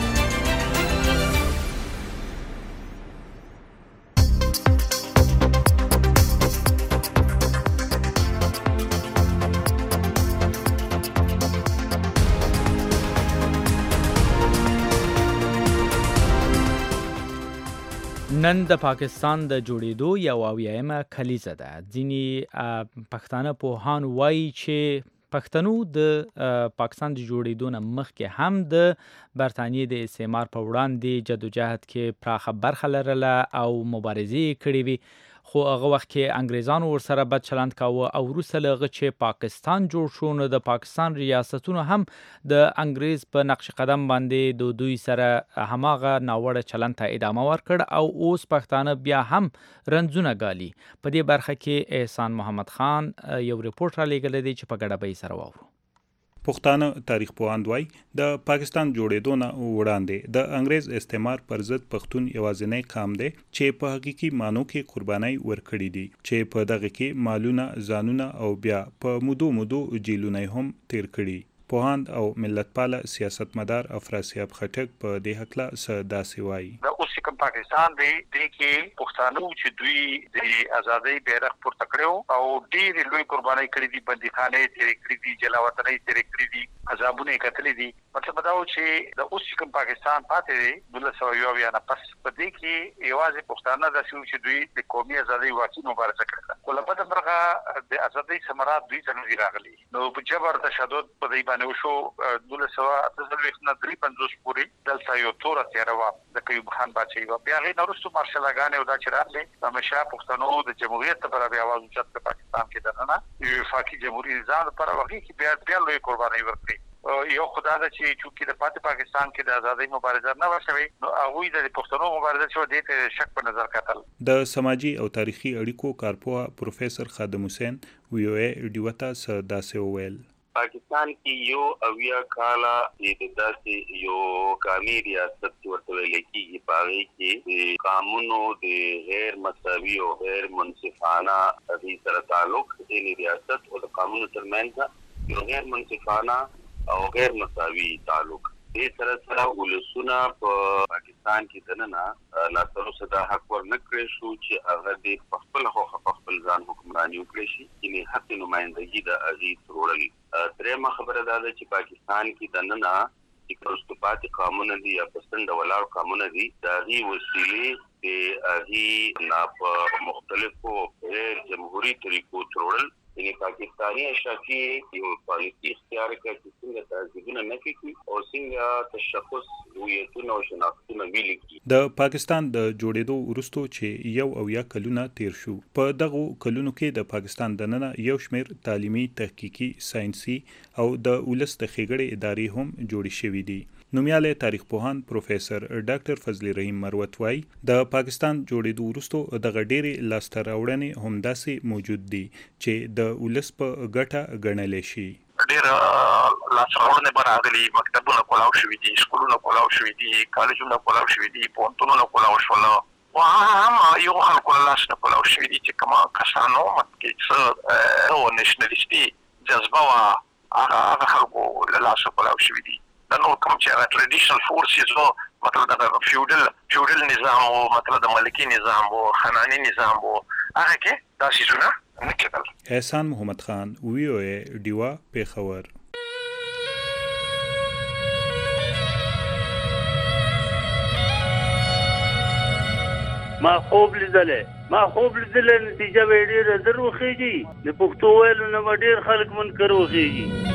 نن د پاکستان د جوړېدو یو اویایمه کلیزه ده. ځینې پښتانه پوهان وایي چې پښتنو د پاکستان د جوړېدو نه مخکې هم د برطانیې د استعمار په وړاندې جدوجهد کې پراخه برخه لرله او مبارزې کړې وي، خو هغه وخت کې انګریزانو ورسره بد چلند کاوه او وروسته له هغه چې پاکستان جوړ شو نو د پاکستان ریاستونو هم د انګریز په نقش قدم باندې د دوی سره هماغه ناوړه چلند ته ادامه ورکړ او اوس پښتانه بیا هم رنځونه ګالي. په دې برخه کې احسان محمد خان یو ریپورت را لېږلی دی چې په ګډه به یې سره واورو. پښتانه تاریخ پوهان وایي د پاکستان جوړېدو نه وړاندې د انګریز استعمار پر ضد پښتون یوازینی قام دی چې په حقیقي معنو کې قربانۍ ورکړي دي چې په دغه کې مالونه، ځانونه او بیا په مودو مودو جیلونه هم تیر کړي. پوهاند او ملتپاله سیاستمدار افراسیاب خټک په دې هکله څه داسې وایي. د اوس کوم کوم پاکستان دی د کې پښتانه چې دوی د ازادۍ بیرغ پورته کړو او ډېر لوی قرباني کړې دي، بندیخانه تیرې کړې دي، جلاوطنۍ تیرې کړې دي، عذابونه کتلې دي. مطلب دا و چې د اوس کوم پاکستان پاتې دی دولس سوه یو اویا نه پس په دې کې یوازې پښتانه داسې و چې دوی د قومي ازادۍ واقعي مبارزه کړې. خو له بده مرغه د ازادۍ ثمرات دوی ته نه دي راغلي. نو په جبر تشدد په دې باندې وشو. دولس سوه اته څلوېښت نه درې پنځوس پورې دلته یو توره تېره وه د قیوم خان باچایي وه. بیا هغې نه وروسته مارشالاګانې او دا چې راغلې همېشه پښتنو د جمهوریت لپاره بیا اواز اوچت کړ پاکستان کې دننه یو وفاقي جمهوري نظام لپاره. هغې کې بیا بیا لویې قربانۍ ورکړې. یو خدا ده چې چونکې د پاتې پاکستان کې د ازادۍ مبارزه نه وه شوې، نو هغوی د پښتنو مبارزه چې وه دې ته شک په نظر کتل. د سماجي او تاریخي اړیکو کارپوه پروفیسر خادم حسین وی او ای ډیو ته څه داسې وویل. پاکستان کې یو اویا کاله د داسې یو قومي ریاست ورته ویل کېږي، په هغې کې د قانونو د غیر مساوي او غیر منصفانه هغې سره تعلق د ریاست او د قانونو ترمنځ یو غیر منصفانه او غیر مساوي تعلق. دې سره سره ولسونه په پاکستان کې دننه لا تر اوسه دا حق ورنه کړی شو چې هغه د په خپل خوښه په خپل ځان حکمراني وکړی شي، یعنې حق نمایندګي د هغې تروړل. درېیمه خبره دا ده چې پاکستان کې دننه چې وروسته پاتې قومونه دي یا په څنډه ولاړ قومونه دي، د هغې وسیلې د هغې نه په مختلفو غیر جمهوري طریقو تروړل. یعنی پاکستانی اشرافي یو پالیسي اختیار کړه چې څنګه تعذیبونه نه کوي او څنګه تشخص هویتونه او شناختونه ویلي کړي. د پاکستان د جوړېدو وروسته چې یو اویا کلونه تیر شو، په دغو کلونو کې د پاکستان دننه یو شمېر تعلیمي، تحقیقي، ساینسي او د ولس د ښېګړې ادارې هم جوړې شوي دي. نومیالی تاریخ پوهان پروفیسر ډاکټر فضل رحیم مروت وایي د پاکستان جوړېدو وروسته دغه ډېرې لاسته راوړنې همداسې موجود دي چې د ولس په ګټه ګڼلی شي. ډېر لاسته راوړنې به راغلي، مکتبونه کولاو شوي دي، سکولونه کولاو شوي دي، کالجونه کولاو شوي دي، پوهنتونونه کولاو شول او هم یو خلکو له لاسه نه کولاو شوي دي چې کومه کسانو کې څه نېشنلیستي جذبه وه هغه خلکو له لاسه کولاو شوي دي. د نور کوم چې هغه ټریډیشنل فورسز وو، مطلب دغه فیوډل فیوډل نظام وو، مطلب د ملکي نظام وو، خاناني نظام وو، هغه کې دا څیزونه نه کېدل. احسان محمد خان وی او ای ډیوا پېښور. ما خوب لیدلې ما خوب لیدلې نتیجه به ډېره زر وخېږي، د پښتو ویلو نه به ډېر خلک منکر وخېږي.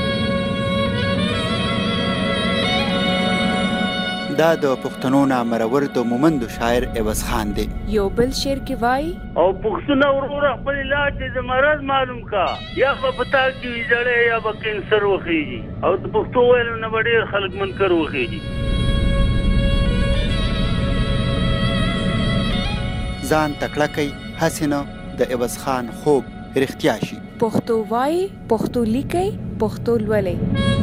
دا د پښتنو نامرور د مومندو شاعر عوض خان دی. یو بل شعر کې وایي او پښتونه وروره خپل علاج د مرض معلوم کا، یا به پتا کې وي زړې یا به کینسر وخېږي، او د پښتو ویلو نه به ډېر خلک منکر وخېږي. ځان تکړه کوي هسې نه د عوض خان خوب رښتیا شي. پښتو وایي، پښتو لیکئ، پښتو لولئ.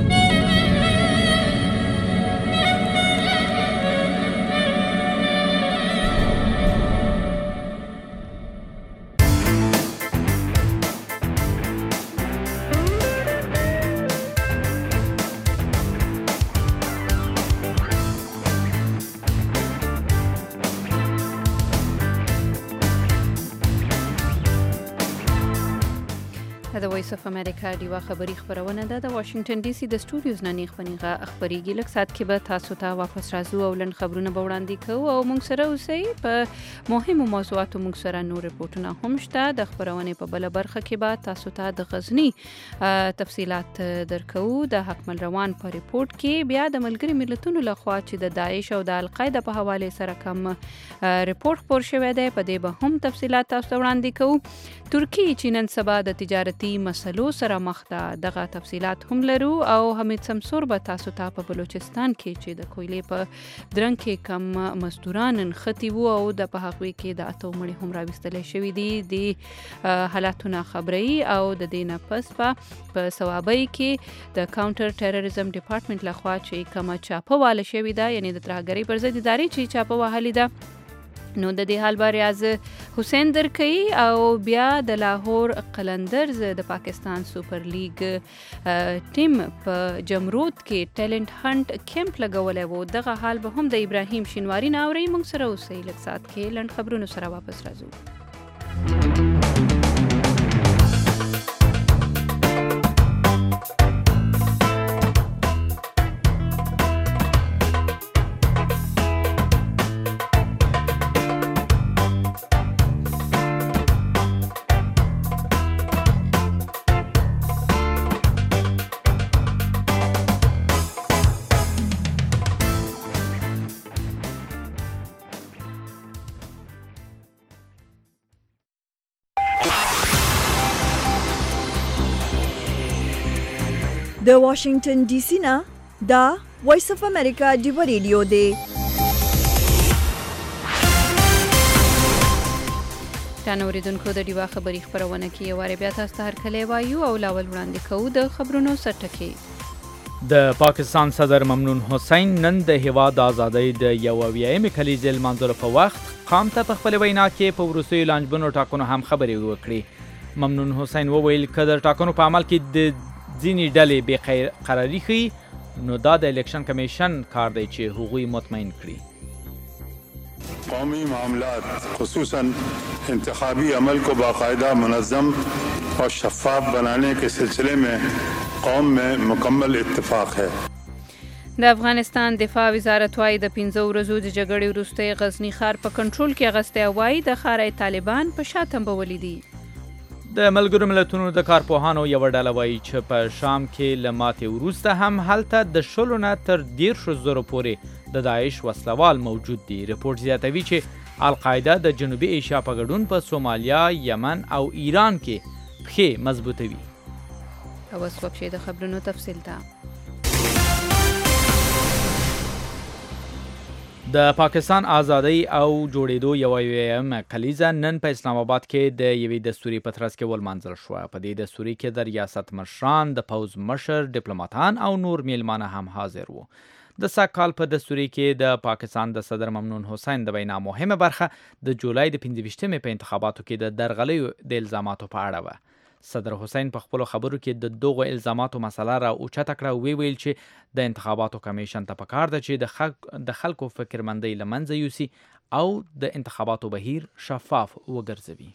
د وایس اف امریکا ډیوا خبری خبرونه ده د واشنگټن ډي سي د سټوډیوز نه نیغ پنیغه خبريږي. لکه سات کې به تاسو ته واپس راځو او لن خبرونه به وړاندې کوو او موږ سره اوسئ. په مهمو موضوعاتو موږ سره نور رپورټونه هم شته. د خبرونې په بل برخه کې به تاسو ته د غزنی تفصيلات درکو. د حکمل روان په رپورټ کې بیا د ملګری ملتونو لخوا چې د داعش او د القاعده په حواله سره کوم رپورټ خبر شوی دی، په دې به هم تفصيلات تاسو وړاندې کوو. ترکی چې نن سبا د تجارتي مسلو سره مخ ده، دغه تفصيلات هم لرو. او حمید سمسور به تاسو ته په بلوچستان کې چې د کویلې په درنګ کې کم مزدوران نښتي وو او د په هغوی کې د اتو مړي هم راوستل شوي دي. د حالاتونه خبري او د دې نه پس په ثوابۍ کې د کاونټر ټیرریزم ډپارټمنټ لخوا چې کومه چاپه واله شوې ده، یعنی د ترهګرۍ پر ضد ادارې چې چاپه وهلې ده، نو د دې حال باره از حسین درکئی او بیا د لاهور قلندرز د پاکستان سوپر لیګ ټیم په جمرود کې ټیلنٹ هانټ کیمپ لګولی و. دغه حال به هم د ابراهیم شینواري نه اورئ. موږ سره اوسئ لږ ساعت کې لنډ خبرونو سره واپس راځو. د واشنگټن ډي سي نه دا وایس اف امریکا ډیو ریډیو دی. ټانو اوریدونکو د ډیوا خبري خبرونه کې یو واره بیا تاسو ته هرکلی وایو او لاول وړاندې کوو د خبرونو سرټکي. د پاکستان صدر ممنون حسین نن د هیواد آزادۍ د یو اویایم کلیزې لمانځلو په وخت قام ته په خپل وینا کې په وروستیو لانجمنو ټاکنو هم خبرې وکړې. ممنون حسین وویل که د ټاکنو په عمل کې د ځینې ډلې بې قراري ښیي نو دا د الیکشن کمیشن کار دی چې هغوی مطمئن کړي. قومی معاملات خصوصاً انتخابی عمل کو باقاعدہ منظم اور شفاف بنانے کے سلسلے میں قوم میں مکمل اتفاق ہے. د افغانستان دفاع وزارت وايي د پنځه ورځو د جګړې وروسته غزنی ښار په کنټرول کې اغستی وایي د ښار طالبان په شا تنبولي دي. د ملګرو ملتونو د کارپوهانو یوه ډله وایي چې په شام کې له ماتې وروسته هم هلته د شلو نه تر دیرشو زرو پورې د داعش وسلوال موجود دي. رپورټ زیاتوي چې القاعده د جنوبي ایشیا په ګډون په سومالیا، یمن او ایران کې پښې مضبوطوي. او اوس وخت د خبرونو تفصیل ته. د پاکستان آزادۍ او جوړېدو یوه اویایمه کلیزه نن په اسلام آباد کې د یوې دستوري په ترڅ کې ولمانځل شوه. په دې دستوري کې د ریاست مشران، د پوځ مشر، ډیپلوماتان او نور میلمانه هم حاضر وو. د سږ کال په دستوري کې د پاکستان د صدر ممنون حسین د وینا مهمه برخه د جولای د پنځه ویشتمې په انتخاباتو کې د درغلیو د الزاماتو په اړه وه. صدر حسین په خپلو خبرو کې د دغو الزاماتو مسله را اوچته کړه او ویل چې د انتخاباتو کمیشن ته پکار ده چې د خلکو د خلکو فکرمندۍ له منځه یوسي او د انتخاباتو بهیر شفاف وګرځوي.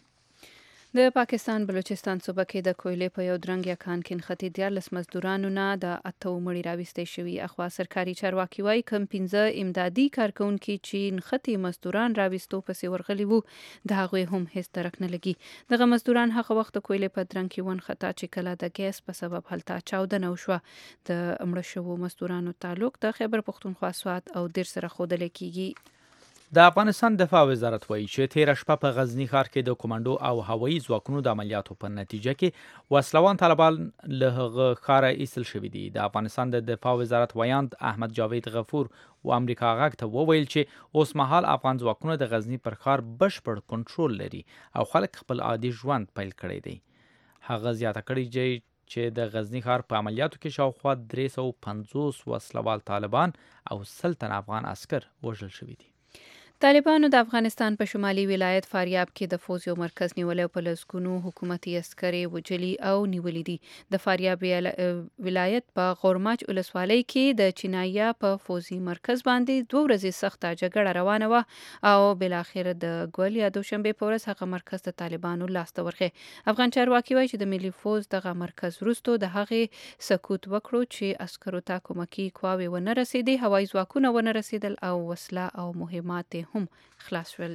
د پاکستان بلوچستان صوبه کې د کویلې په یو درنګ یا کان کې نښتې دیارلس مزدورانو نه د اته مړي راویستی شوي. اخوا سرکاري چارواکي وایي کم پنځه امدادي کارکوونکي چې نښتې مزدوران راویستو پسې ورغلي وو د هغوی هم هیڅ درک نه لګي. دغه مزدوران هغه وخت د کویلې په درنګ کې ونښته چې کله د ګیس په سبب هلته چاودنه وشوه. د مړه شوو مزدورانو تعلق د خیبر پښتونخوا سوات او دیر سره ښودلی کیږي. د افغانستان دفاع وزارت وایي چې تیره شپه په غزنی ښار کې د کمانډو او هوایي ځواکونو د عملیاتو په نتیجه کې وسلوان طالبان له هغه ښاره ایستل شوي دي. د افغانستان د دفاع وزارت ویاند احمد جاوید غفور و امریکا غږ ته وویل چې اوس مهال افغان ځواکونه د غزنی پر ښار بشپړ کنټرول لري او خلک خپل عادي ژوند پیل کړی دی. هغه زیاته کړې چې د غزنی ښار په عملیاتو کې شاوخوا درې سوه پنځوس وسلوال طالبان او سل تن افغان عسکر وژل شوي دي. طالبانو د افغانستان په شمالي ولایت فاریاب کې د فوز یو مرکز نیولی او په لسګونو حکومتي عسکرې وجلي او نیولي دي. د فاریاب ولایت په غورماچ ولسوالۍ کې د چینایا په فوزي مرکز باندې دوه ورځې سخته جګړه روانه وه او بالاخره د ګول یا دوشنبې په ورځ هغه مرکز د طالبانو لاسته ورغی. افغان چارواکي وایي چې د ملي فوز دغه مرکز وروسته د هغې سکوت وکړو چې عسکرو ته کومکي قواوې ونه رسېدې، هوایي ځواکونه ونه رسېدل او وسله او مهمات هم خلاص شول.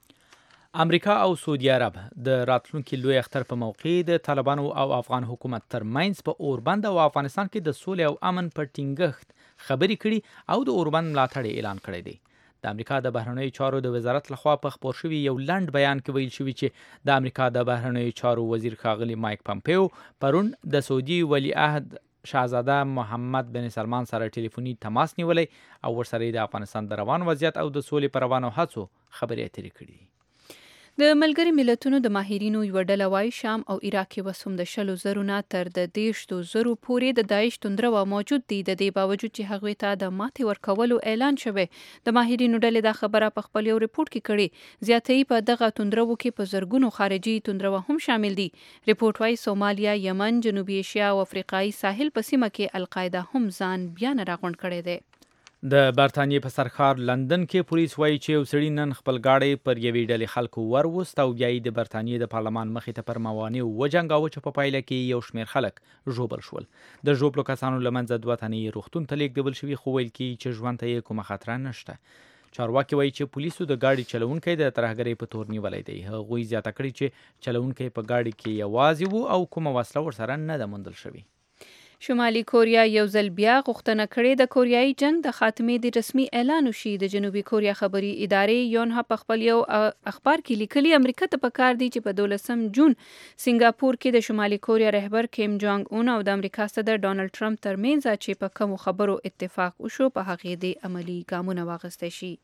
امریکا او سعودي عرب د راتلونکي لوی اختر په موقع د طالبانو او افغان حکومت ترمنځ په اوربند او افغانستان کې د سولې او امن پر ټینګښت خبرې کړي او د اوربند ملاتړ اعلان کړی دی. د امریکا د بهرنیو چارو د وزارت لخوا په خپور شوي یو لنډ بیان کې ویل شوي چې د امریکا د بهرنیو چارو وزیر ښاغلي مایک پمپیو پرون د سعودي ولیعهد شاهزاده محمد بن سلمان سره ټلیفوني تماس نیولی او ورسره د افغانستان د روان وضعیت او د سولې پر روانو هڅو خبرې اترې کړي. د ملګري ملتونو د ماهرینو یوه ډله وایي شام او عراق کې اوس هم د شلو زرو نه تر د دېرشو زرو پورې د داعش توندروه موجود دي. د دې باوجود چې هغوی ته د ماتې ورکولو اعلان شوی. د ماهرینو ډلې دا خبره په خپل یو ریپورت کې کړې. زیاتې په دغه توندروو کې په زرګونو خارجي توندروه هم شامل دي. ریپورت وایي سومالیا، یمن، جنوبي ایشیا او افریقایي ساحل په سیمه کې القاعده هم ځان بیا نه راغونډ کړی دی. د برتانیې په سرخار لندن کې پولیس وایي چې یو سړي نن خپل ګاډی پر یوې ډلې خلکو وروست او بیا یې د برتانیې د پارلمان مخې ته پر موانعو وجنګاوه چې په پایله کې یو شمېر خلک ژوبل شول. د ژوبلو کسانو له منځه دوه تنې روغتون ته لیږدول شوي، خو ویل کېږي چې ژوند ته یې کومه خطره نشته. چارواکي وایي چې پولیسو د ګاډي چلوونکی د ترهګرۍ په تور نیولی دی. هغوی زیاته کړې چې چلوونکی په ګاډي کې یوازې وو او کومه وسله ورسره نه ده موندل شوې. شمالي کوریا یو ځل بیا غوښتنه کړې د کوریایي جنگ د خاتمې د رسمي اعلان وشي. د جنوبي کوریا خبري ادارې یونها په خپل یو اخبار کې لیکلي امریکا ته پکار دی چې په دولسم جون سنگاپور کې د شمالي کوریا رهبر کیم جونګ اون او د امریکا صدر ډانلډ ټرمپ ترمنځ چې په کومو خبرو اتفاق وشو په هغې د عملی ګامونه واخیستی شي.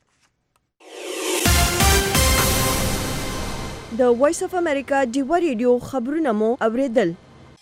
د وایس اف امریکا ډیوه ریډیو خبرونه مو اوریدل.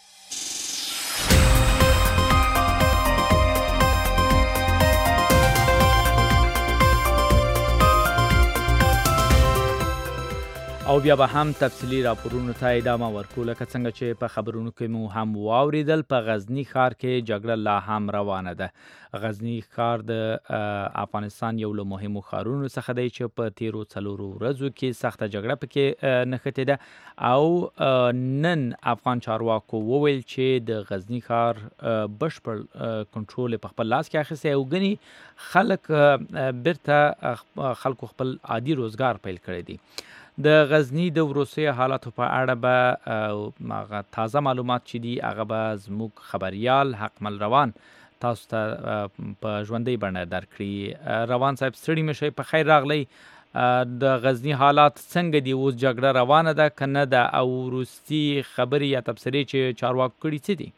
او بیا به هم تفصیلی راپورونو ته ادامه ورکو. لکه څنګه چې په خبرونو کې مو هم واوریدل، په غزنی ښار کې جګړه لا هم روانه ده. غزنی ښار د افغانستان یو له مهمو ښارونو څخه دی چې په تیرو څلورو ورځو کې سخته جګړه پکې نښتې ده او نن افغان چارواکو وویل چې د غزنی ښار بشپړ کنټرول په خپل لاس کې اخیستی او ګني خلک بیرته خلکو خپل عادي روزګار پیل کړی دی. د غزنی د وروستیو حالاتو په اړه به تازه معلومات چې دي هغه به زموږ خبریال حقمل روان تاسو ته په ژوندۍ بڼه درکړي. روان صاحب ستړي مه شئ، په خیر راغلی. د غزنی حالات څنګه دي؟ اوس جګړه روانه ده که نه ده؟ او وروستي خبرې یا تبصرې چې چارواکو کړي څه دي؟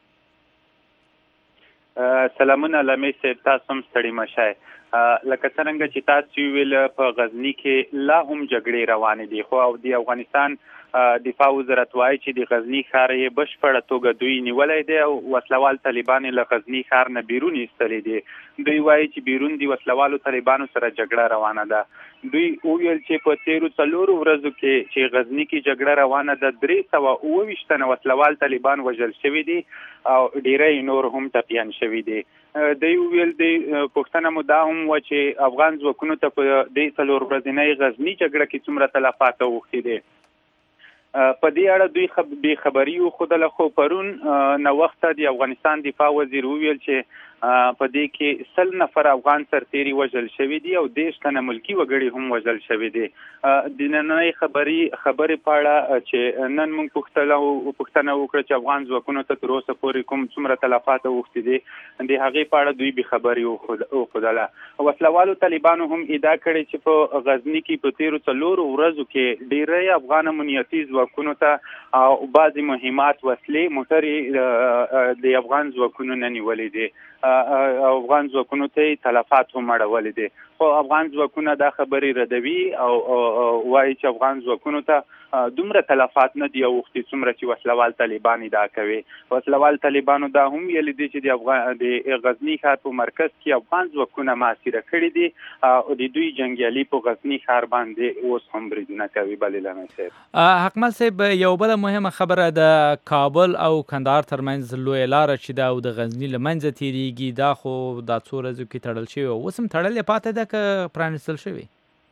سلامونه لمې صاحب، تاسو هم ستړي مه شئ. لکه څرنګه چې تاسو ویل په غزنی کې لا هم جګړې روانې دي، خو او د افغانستان دفاع وزارت وایي چې د غزنی ښار یې بشپړه توګه دوی نیولی دی او وسلوال طالبان له غزنی ښار نه بیرون ایستلی دي. دوی وایي چې بیرون د وسلوالو طالبانو سره جګړه روانه ده. دوی وویل چې په تیرو څلورو ورځو کې چې غزنی کې جګړه روانه ده درې سوه اووه ویشت تنه وسلوال طالبان وژل شوي دي او ډیری نور هم ټپیان شوي دي. دوی وویل د پوښتنه مو دا هم وه چې افغان ځواکونو ته په دې څلور ورځنۍ غزنی جګړه کې څومره تلفات اوښتي دي. په دې اړه دوی خب بې خبري وښودله، خو پرون نوښته د افغانستان دفاع وزیر وویل چې په دې کې سل نفر افغان سرتیري وژل شوي دي او دېرش تنه ملکي وګړي هم وژل شوي دي. د نننۍ خبري خبرې په اړه چې نن موږ پوښتنه وکړه چې افغان ځواکونو ته تر اوسه پورې کوم څومره تلفات اوښتي دي، د هغې په اړه دوی بې خبري وښودله. وسلوالو طالبانو هم ادعا کړې چې په غزني کې په تیرو څلورو ورځو کې ډیری افغان امنیتي ځواکونو ته او بعضې مهمات وسلې موټرې د افغان ځواکونو نه نیولې دي. افغان ځواکونو ته تلفات هم اړولې دي، خو افغان ځواکونه دا خبرې ردوي او وایي چې افغان ځواکونو ته دومره تلفات نه دي اوښتي څومره چې وسلوال طالبان ادعا کوي. وسلوال طالبانو دا هم ویلي دي چې د افغان د غزني ښار په مرکز کې افغان ځواکونه محاصره کړي دي او د دوی جنګیالي په غزني ښار باندې اوس هم بریدونه کوي. بلې لمې صاحب حکمل صاحب، یو بله مهمه خبره د کابل او کندهار ترمنځ لویه لاره چې ده او د غزني له منځه تېرېږي، دا خو دا څو ورځو کې تړل شوې وه، اوس هم تړلې پاتې ده که پرانیستل شوې؟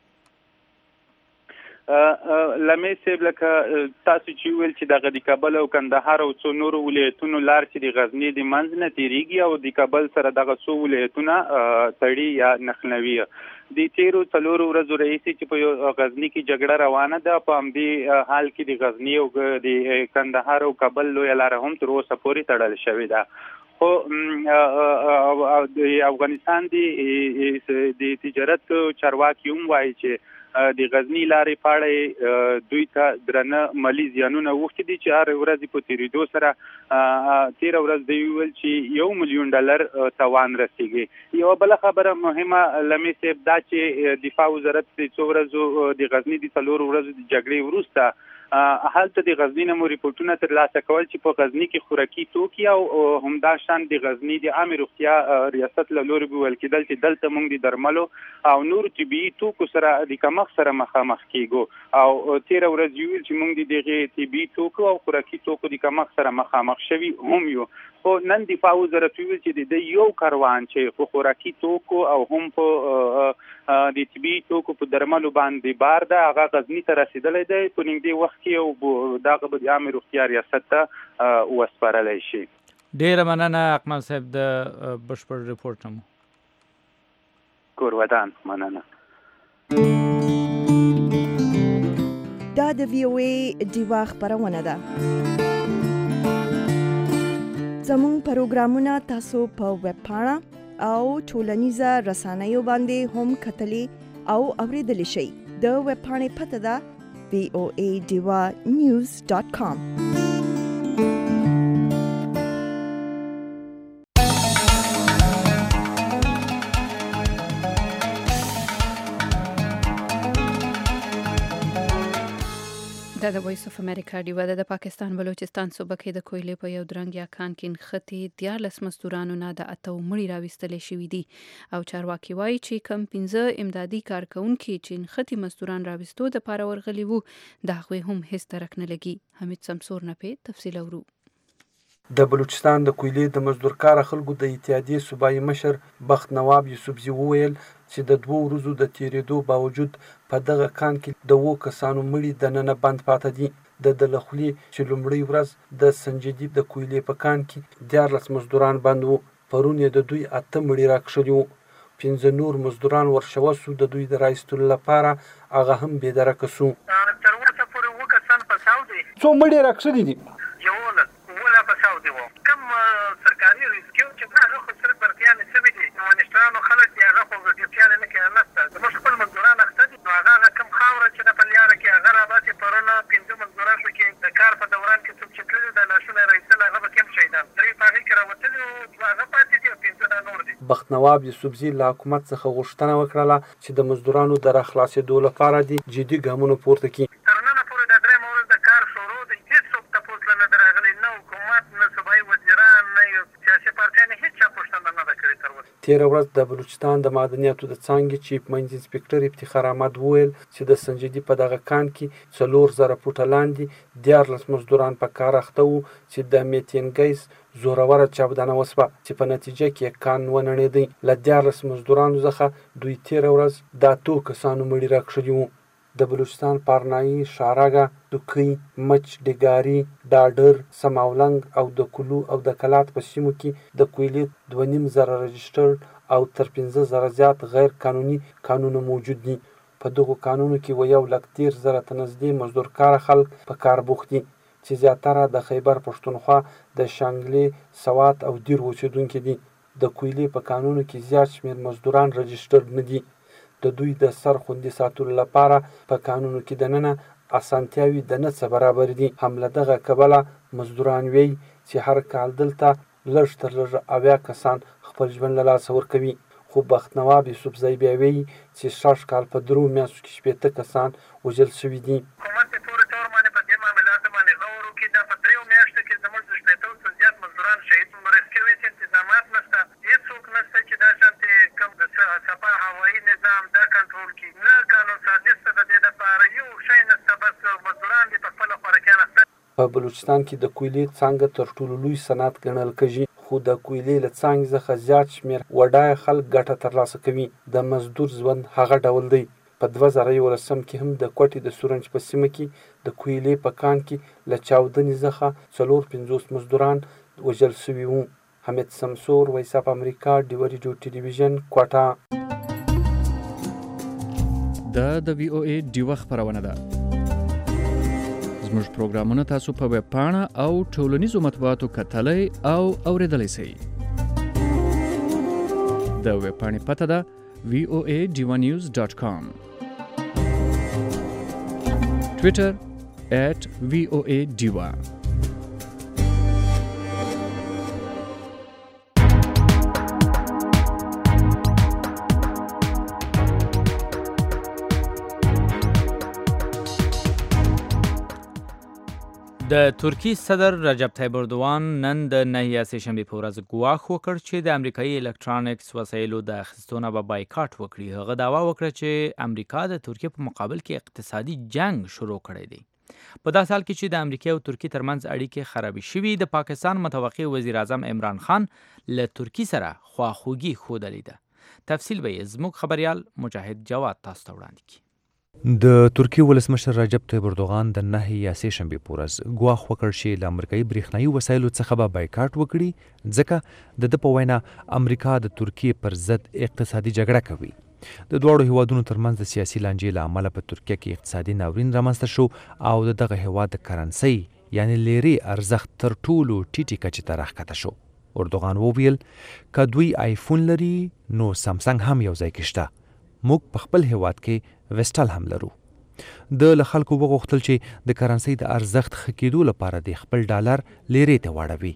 لمې صاحب، لکه تاسو چې ویل چې دغه د کابل او کندهار او څو نورو ولایتونو لار چې د غزني د منځ نه تېرېږي او د کابل سره دغه څو ولایتونه تړي یا نښلوي. د تیرو څلورو ورځو راهیسې چې په غزني کې جګړه روانه ده، په همدې حال کې د غزني او د کندهار او کابل لویه لاره هم تر اوسه پورې تړل شوې ده. خو د افغانستان د تجارت چارواکي هم وایي چې د غزنی لارې پاړې دوی ته درنه مالی زیانونه وختي دي چې هر ورځ په تیریدو سره تیر ورځ دی ویل چې یو میلیون ډالر توان رسیږي. یو بل خبره مهمه لمې صاحب دا چې دفاع وزارت د څو ورځو د غزنی د څلور ورځو د جګړې وروسته هلته د غزنی نه مو ریپورتونه ترلاسه کول چې په غزنی کې خوراکي توکي او همدا شان د غزنی د عامه روغتیا ریاست له لوري ویل کېدل چې دلته موږ د درملو او نور طبي توکو سره د کمښت سره مخامخ کیږو او تیر ورځ ویل چې موږ د دغه طبي توکو او خوراکي توکو د کمښت سره مخامخ شوي هم یو. خو نن دفاع وزارت ویل چې د یو کاروان چې خوراکي توکو او هم په د طبي توکو په درملو باندې بار ده هغه غزنی ته رسیدلی دی په نږدې وخت کې او دغه به د عامه روغتیا ریاست ته وسپارلی شي. ډیره مننه اکمل صاحب د بشپړ ریپورټ مو. کور ودان مننه. دا د وی او ای ډیوا خبرونه ده. زموږ پروګرامونه تاسو په ویب پاڼه او ټولنیزه رسنیو باندې هم کتلی او اوریدلی شئ. د ویب پاڼې پته ده وی او ای ډیوا نیوز ډاټ کام. دا د وایس اف امریکا ډیوا د پاکستان بلوچستان صوبه کې د کویلې په یو درنګ یا کان کې نښتې دیارلس مزدورانو نه د اتو مړي راویستل شوي دي او چارواکي وایي چې کم پنځه امدادي کارکونکي چې نښتې مزدوران راویستو د پاره ورغلي وو د هغوی هم هیڅ درک نه لګي. حمید سمسور نه پې تفصیل اورو. د بلوچستان د کویلې د مزدورکار خلکو د اتحادیې صوبایي مشر بخت نواب یوسفزي وویل چې د دوو ورځو د تیریدو باوجود په دغه کان کې د اوو کسانو مړي دننه بند پاته دي. د د له خولې چې لومړۍ ورځ د سنجدي د کویلې په کان کې دیارلس مزدوران بند وو. پرون یې د دوی اته مړي راکښلي وو. پنځه نور مزدوران ورشوه سو د دوی د رایستلو لپاره هغه هم بېدرکه سو. تر اوسه پورې اووه کسان په ساو دي. څو مړي راکښلي دي؟ یولس اووه لا په ساو دي وو. کوم سرکاري ریسکیو چې هغه خو صرف برتیانې شوي دي منشترانو خلک دي هغه خو ډیوټیانې نه کوي نشته. زموږ خپل مزدوران اخته دي نو هغه کوم خاوره چې ده په لیاره کې هغه راباسي پرونه پنځه مزدوران پکې د کار په دوران کې څوک چې تللي د لاسونه یې رایستل هغه به کم شهیدان درې په هغې کې راوتلي وو هغه پاتې دي او پنځه دا نور دي. بخت نواب یوسفزي له حکومت څخه غوښتنه وکړله چې د مزدورانو د راخلاصېدو لپاره دي جدي ګامونه پورته کړي. تر ننه پورې دا درېیمه ورځ د کار شروع دی هېڅوک تپوس له نه دی راغلی نه حکومت نه صوبایي وزیران نه سیاسي پارټیانې هېڅ چا پوښتنه نه ده کړې تر اوسه. تېره ورځ د بلوچستان د معدنیاتو د څانګې چیف منځ انسپکټر افتخار احمد وویل چې د سنجدي په دغه کان کې څلور زره فوټه لاندې دیارلس مزدوران په کار اخته وو چې د میتین ګیس زوروره چاودنه وسوه چې په نتیجه کې کان ونړېدی. له دیارلس مزدورانو څخه دوی تېره ورځ د اتو کسانو مړي راکښلي وو. د بلوچستان پارنایي، شارګه، دوکۍ، مچ، ډګاري، ډاډر، سماولنګ او د کلو او د کلات په سیمو کې د کویلې دوه نیم زره رجسټرډ او تر پنځه زره زیات غیر قانوني کانونه موجود دي. په دغو کانونو کې و یو لک دېرش زره ته نږدې مزدورکاره خلک په کار بوخت دي چې زیاتره د خیبر پښتونخوا د شانګلې، سوات او دیر اوسېدونکي دي. د کویلې په کانونو کې زیات شمېر مزدوران رجسټرډ نه دي. د دوی د سر خوندي ساتلو لپاره په کانونو کې دننه اسانتیاوې د نه څه برابر دي. هم له دغه کبله مزدوران وایي چې هر کال دلته لږ تر لږه اویا کسان خپل ژوند له لاسه ورکوي. خو بخت نواب یوسفزی بیا وایي چې شش کال په درو میاشتو کې شپېته کسان وژل شوي دي. حکومت د پورې طور باندې په دې معاملاتو باندې غور وکړي. دا په دریو میاشتو کې زموږ د شپېتو څخه زیات مزدوران شهید مرستې هېڅ انتظامات نشته. هېڅوک نشته چې دا شانتې کوم د سپاه هوایي نظام دا کنټرول کړي. نه قانون سازي شته د دې دپاره یو شی نشته بس مزدوران دي په خپله خوراکیان اخته. په بلوچستان کې د کویلې څانګه تر ټولو لوی صنعت ګڼل کېږي خو د کویلې له څانګې څخه زیات شمېر وډایه خلک ګټه ترلاسه کوي. د مزدور ژوند هغه ډول دی. په دوه زره یولسم کې هم د کوټې د سورنج په سیمه کې د کویلې په کان کې له چاودنې څخه څلور پنځوس مزدوران وژل شوي وو. حمید سمسور، وایس اف امریکا، ډیوا ریډیو ټلویزیون، کوټه. دا د وی او ای ډیوا خبرونه ده. زموږ پروګرامونه تاسو په ویب پاڼه او ټولنیزو مطبوعاتو کتلای او اوریدلای شئ. د ویب پاڼې پته ده وی او ای ډیوا نیوز ډاټ کام. ټویټر ایٹ وی او ای ډیوا. د ترکی صدر رجب طیب اردوان نن د نهه سهشنبې په ورځ ګواښ وکړ چې د امریکایي الکترونیکس وسایلو د اخیستو نه به بایکاټ وکړي. هغه دعوا وکړه چې امریکا د ترکیې په مقابل کې اقتصادي جنگ شروع کړی دی. په داسې حال کې چې د امریکا او ترکیې ترمنځ اړیکې خرابې شوي، د پاکستان متوقع وزیر اعظم عمران خان له ترکیې سره خواخوږي ښودلې ده. تفصیل به یې زموږ خبریال مجاهد جواد تاسو ته وړاندې کړي. د ترکیې ولسمشر رجب طیب اردوغان د نهه یا سه شنبې په ورځ ګواښ وکړ چې له امریکایي برېښنایي وسایلو څخه به بایکاټ وکړي، ځکه د ده په وینا امریکا د ترکیې پر ضد اقتصادي جګړه کوي. د دواړو هیوادونو ترمنځ د سیاسي لانجې له امله په ترکیه کې اقتصادي ناورین رامنځته شو او د دغه هیواد د کرنسۍ یعنی لیرې ارزښت تر ټولو ټیټې کچې ته راښکته شو. اردوغان وویل که دوی آیفون لري نو سامسنګ هم یو ځای کې شته. موږ په خپل هیواد کې ویسټل هم لرو. د له خلکو وغوښتل چې د کرنسۍ د ارزښت ښه کېدو لپاره د خپل ډالر لیرې ته واړوي.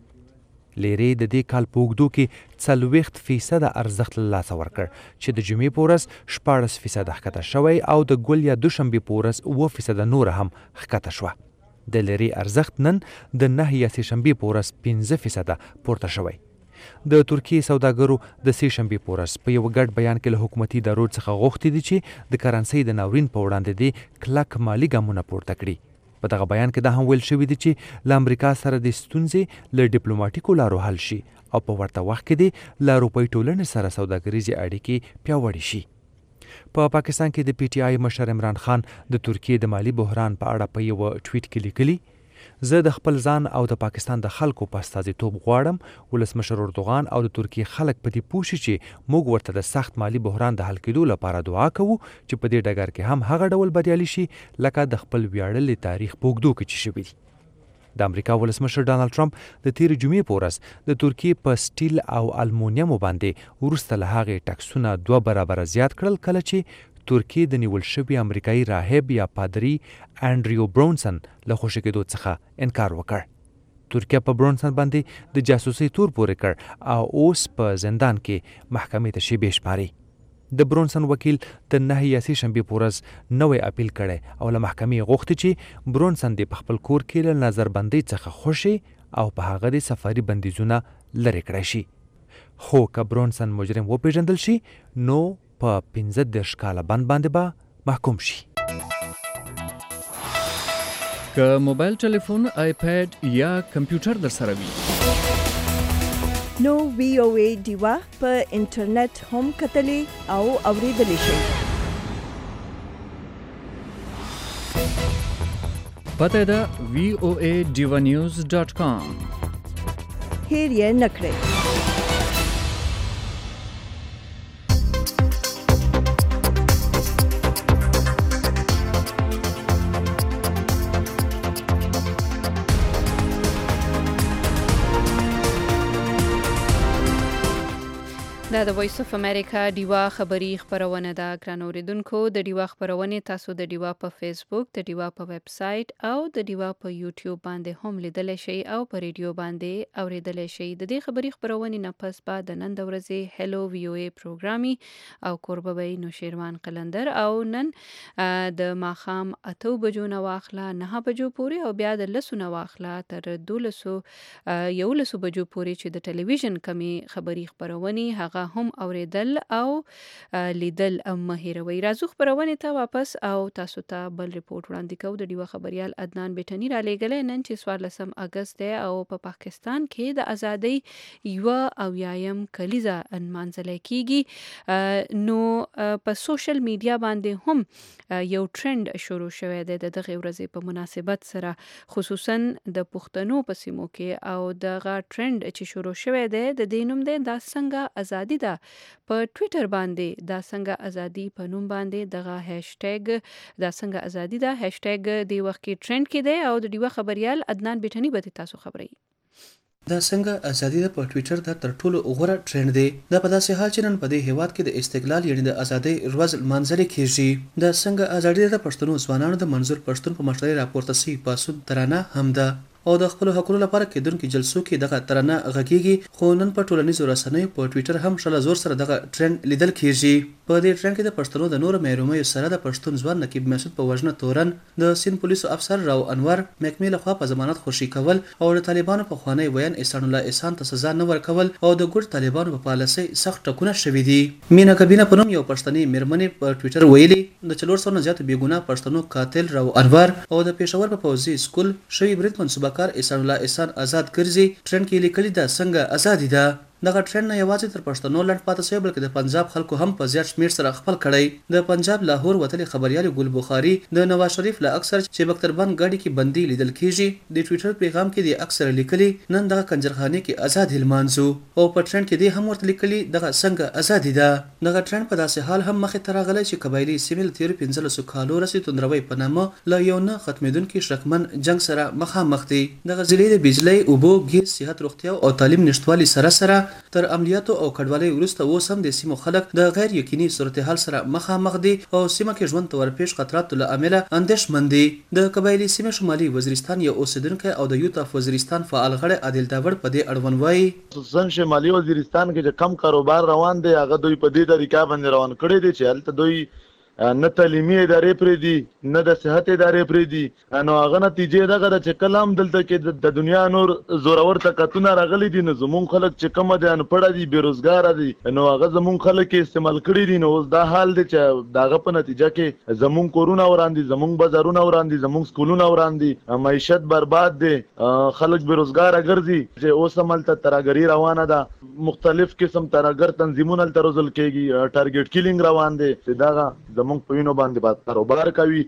لیرې د دې کال په اوږدو کې څلوېښت فیصده ارزښت له لاسه ورکړ چې د جمعې په ورځ شپاړس فیصده ښکته شوی او د ګل یا دوشنبې په ورځ اووه فیصده نوره هم ښکته شوه. د لیرې ارزښت نن د نهه یا سې شنبې په ورځ پنځه فیصده پورته شوی. د ترکیې سوداګرو د سې شنبې په ورځ په یو ګډ بیان کې له حکومتي ادارو څخه غوښتي دي چې د کرنسۍ د ناورین په وړاندې دې کلک مالي ګامونه پورته کړي. په دغه بیان کې دا هم ویل شوي دي چې له امریکا سره د ستونزې له ډیپلوماټیکو لارو حل شي او په ورته وخت کې دې له اروپایي ټولنې سره سوداګریزې اړیکې پیاوړې شي. په پاکستان کې د پی ټی آی مشر عمران خان د ترکیې د مالی بحران په اړه په یو ټویټ کې لیکلي، زه د خپل ځان او د پاکستان د خلکو په استازیتوب غواړم ولسمشر اردوغان او د ترکیې خلک په دې پوه شي چې موږ ورته د سخت مالی بحران د حل کېدو لپاره دعا کوو چې په دې ډګر کې هم هغه ډول بریالي شي لکه د خپل ویاړلي تاریخ په اوږدو کې چې شوي دي. د امریکا ولسمشر ډانلډ ټرمپ د تېرې جمعې په ورځ د ترکیې په سټیل او المونیمو باندې وروسته له هغې ټکسونه دوه برابره زیات کړل کله چې ترکیې د نیول شوي امریکایي راهب یا پادري انډریو برونسن له خوشي کېدو څخه انکار وکړ. ترکیه په برونسن باندې د جاسوسۍ تور پورې کړ او اوس په زندان کې محکمې ته شیبې شماري. د برونسن وکیل د نهه یا سې شنبې په ورځ نوی اپیل کړی او له محکمې غوښتي چې برونسن د په خپل کور کې له نظربندۍ څخه خوشي او په هغه د سفاري بندیزونه لرې کړی شي. خو که برونسن مجرم وپېژندل شي نو په پنځه دېرش کاله بند باندې به محکوم شي. که موبایل ټلیفون، آیپیډ یا کمپیوټر در سره وي نو وی او ای ډیوا په انټرنیټ هم کتلی او اوریدلی شئ. پته ده وی او ای ډیوا نیوز ډاټ کام. هیر یې نه کړئ. دا د وایس اف امریکا ډیوا خبری خبرونه ده. ګران اوریدونکو، د ډیوا خبرونه تاسو د ډیوا په فیسبوک، د ډیوا په ویب سټ او د ډیوا په یوټیوب باندې هم لیدل شئ او په ریډیو باندې اوریدل شئ. د دې خبری خبرونه نه پس بعد د نن د ورځې هلو وی او ای پروګرامي او قربوي نوشیروان قلندر او نن د ماخام اته بجو نه واخله نه بجو پورې او بیا د لسو نه واخله تر دولسو یولسو بجو پورې چې د ټلویزیون کمی خبری خبرونه هغه هم اوریدل او لیدل مه هیروئ. راځو خبرونه ته واپس او تاسو ته بل ریپورت وړاندې کوو. د ډیوا خبريال عدنان بیٹنی را لېږلی نن چې څوارلسم اګست دی او په پا پاکستان کې د ازادۍ یوه اویایم کلیزه نمانځلی کیږي. نو په سوشل میډیا باندې هم یو ټرند شروع شوی دی د دغه ورځې په مناسبت سره، خصوصا د پښتنو په سیمو کې. او دغه ټرند چې شروع شوی دی د دې نوم دی دا څنګه ازادي ده. په ټویټر باندې دا څنګه ازادي په نوم باندې دغه هاشټیګ دا څنګه ازادي ده هاشټیګ دی وخت کې ټرند کې دی او د ډیوا خبريال عدنان بیٹنی به تاسو خبري. دا څنګه ازادي د په ټوئیټر د تر ټولو غوره ټرند دی دا په داسې حال چې نن په دې هیواد کې د استقلال یعنی د ازادۍ ورځ لمانځل کیږي دا څنګه ازادي د پښتنو ځوانانو د منظور پښتون په مشرۍ راپورته شوی پاسون ترانه هم ده او د خپل حقوقو لپاره کېدونکو جلسو کې دغه ترانه غږیږي خو نن په ټولنیزو رسنیو په ټوئیټر هم شل زور سره دغه ټرند لیدل کیږي په دې ټرند کې د پښتنو د نور مېرومې سره د پښتون ځوان نقیب مسعود په وژنه تورن د سین پولیسو افسر راو انور محکمې لخوا په ضمانت خوشي کول او د طالبانو په خوانی ویان احسان الله احسان ته سزا نه ورکول او د ګډ طالبانو په پالیسۍ سخت ټکونه شوي دي مینا کبینه په نوم یو پښتني میرمنې په ټوئیټر ویلي د څلور سوه نه زیات بېګناه پښتنو قاتل راو انور او د پېښور په پوځي سکول شوی برید منصوبه کار احسان الله احسان آزاد ګرځي ټرند کې لیکلي دا څنګه ازادي ده دغه ټرند نه یوازې تر پښتنو لنډ پاتې شوی بلکې د پنجاب خلکو هم په زیات شمیر سره خپل کړی د پنجاب لاهور وتلي خبريال ګل بخاري د نواز شریف له اکثر چې بختربان گاډي کې بندي لیدل کیږي د ټوئیټر پیغام کې د اکثر لیکلي نن دغه کنجرخانه کې آزاد هلمانزو او په ټرند کې د هم ورته لیکلي دغه څنګه ازادي ده دغه ټرند په داسې حال هم مخې ته راغلی چې قبایلی سیمې تیر پنځلسو کالو رسې توندروي په نامه له یو نه ختمېدونکي شرکمن جنگ سره مخامخ دي دغه ضلع د بجلی اوبو ګیس صحت روغتیا او تعلیم نشټوالي سره سره تر عملیات او کډوالۍ وروسته اوس هم د سیمو خلک د غیر یقیني صورتحال سره مخامخ دي او سیمه کې ژوند ته ورپېښ خطراتو له امله اندېښمن دي د قبایلي سیمې شمالي وزیرستان یو اوسیدونکی او د یوت اف وزیرستان فعال غړی عادل داوړ په دې اړوند وایي خصوصا شمالي وزیرستان کې چې کم کاروبار روان دی هغه دوی په دې طریقه باندې روان کړی دي چې هلته دوی نه تعلیمي ادارې پرې دي نه د صحت ادارې پرې دي نو هغه نتیجې دغه ده چې کله هم دلته کې د دنیا نور زورور طاقتونه راغلي دي نو زمونږ خلک چې کومه دي انپړه دي بېروزګاره دي نو هغه زمونږ خلک یې استعمال کړي دي نو اوس دا حال دی چې د هغه په نتیجه کې زمونږ کورونه وران دي زمونږ بازارونه وران دي زمونږ سکولونه وران دي معیشت برباد دی خلک بېروزګاره ګرځي چې اوس هم هلته ترهګري روانه ده مختلف قسم ترهګر تنظیمونه هلته روزل کېږي ټارګېټ کیلینګ روان دی چې دغه زمونږ په وینو باندې با کاروبار کوي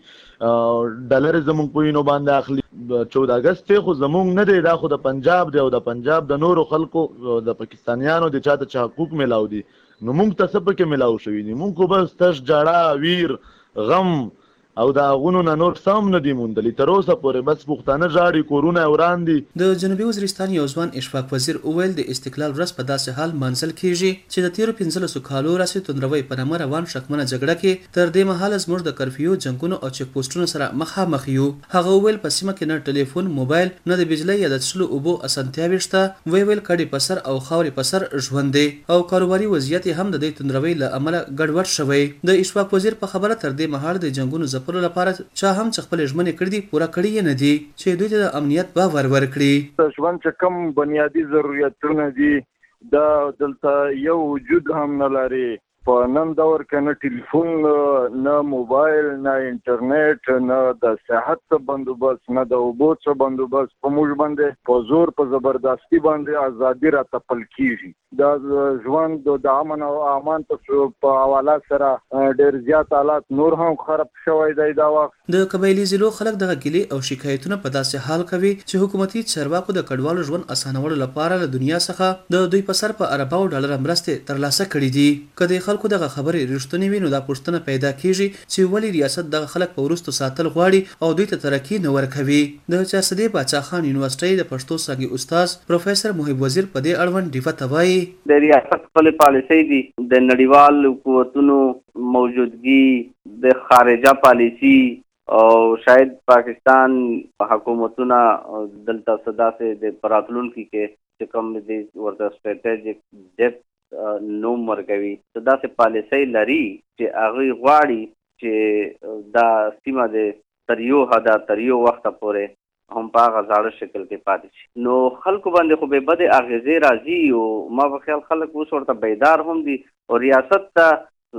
ډالر زمونږ په وینو باندې اخلي چودہ اگست خو زمونږ نه دی دا خو د پنجاب دی او د پنجاب د نورو خلکو د پاکستانیانو د چاته چې حقوق میلاو دي نو موږ ته څه پکې میلاو شوي دي موږ خو بس تش جاړه ویر غم او د هغونو نه نور څه هم نه دي موندلي تر اوسه پورې بس پښتانه ژاړي کورونه وران دي د جنوبي وزیرستان یو ځوان اشفاق وزیر وویل د استقلال ورځ په داسې حال منځل کیږي چې د تیرو پنځلسو کالو راهیسې توندروي په نامه روان شکمنه جګړه کې تر دې مهاله زموږ د کرفیو جنګونو او چیک پوسټونو سره مخامخ یو هغه وویل په سیمه کې نه ټلیفون موبایل نه د بجلی یا د څښلو اوبو اسانتیاوې شته وی ویل کډې په سر او خاورې په سر ژوند دی او کاروباري وضعیت هم د دې توندروي له امله ګډوډ شوی د اشفاق وزیر په خبره تر دې مهاله د جنګونو ځپلو لپاره چا هم چې خپل ژمنې کړې دي پوره کړي یې نه دي چې دوی ته د امنیت باور ورکړي ژوند چې کوم بنیادي ضرورتونه دي دا دلته یو وجود هم نه لري په نن دور کې نه ټلیفون نه موبایل نه انټرنیټ نه د صحت بندوبست نه د اوبو څه بندوبست په موږ باندې په زور په زبردستی باندې ازادي را تپل کیږي دا ژوند د امن او امان په حواله سره ډېر زیات حالات نور هم خراب شوی دی دا وخت د قبایلی ضلعو خلک دغه ګیلې او شکایتونه په داسې حال کوي چې حکومتي چارواکو د کډوالو ژوند اسانولو لپاره له دنیا څخه د دوی په سر په ارباو ډالر مرستې ترلاسه کړي دي کله خلکو دغه خبرې رښتونی وي نو دا پوښتنه پیدا کیږي چې ولې ریاست دغه خلک په وروستو ساتل غواړي او دوی ته ترقي نه ورکوي د چارسدې باچا خان یونیورسيټي د پښتو څانګې استاد پروفیسور محب وزیر په دې اړوند ډیفت وایي د ریاست خپل پالیسي دي د نړیوال قوتونو موجودګي د خارجه پالیسي او شاید پاکستان حکومتونه دلته صدا سے د پراتلونکو کې چې کوم دي ورته سټریټیجیک ډیپ نوم ورکوي څه داسې پالیسۍ لري چې هغوی غواړي چې دا سیمه د تر یو حده تر یو وخته پورې هم په هغه زاړه شکل کې پاتې شي نو خلکو باندې خو بې بدې اغېزې راځي او ما په خیال خلک اوس ورته بیدار هم دي او ریاست ته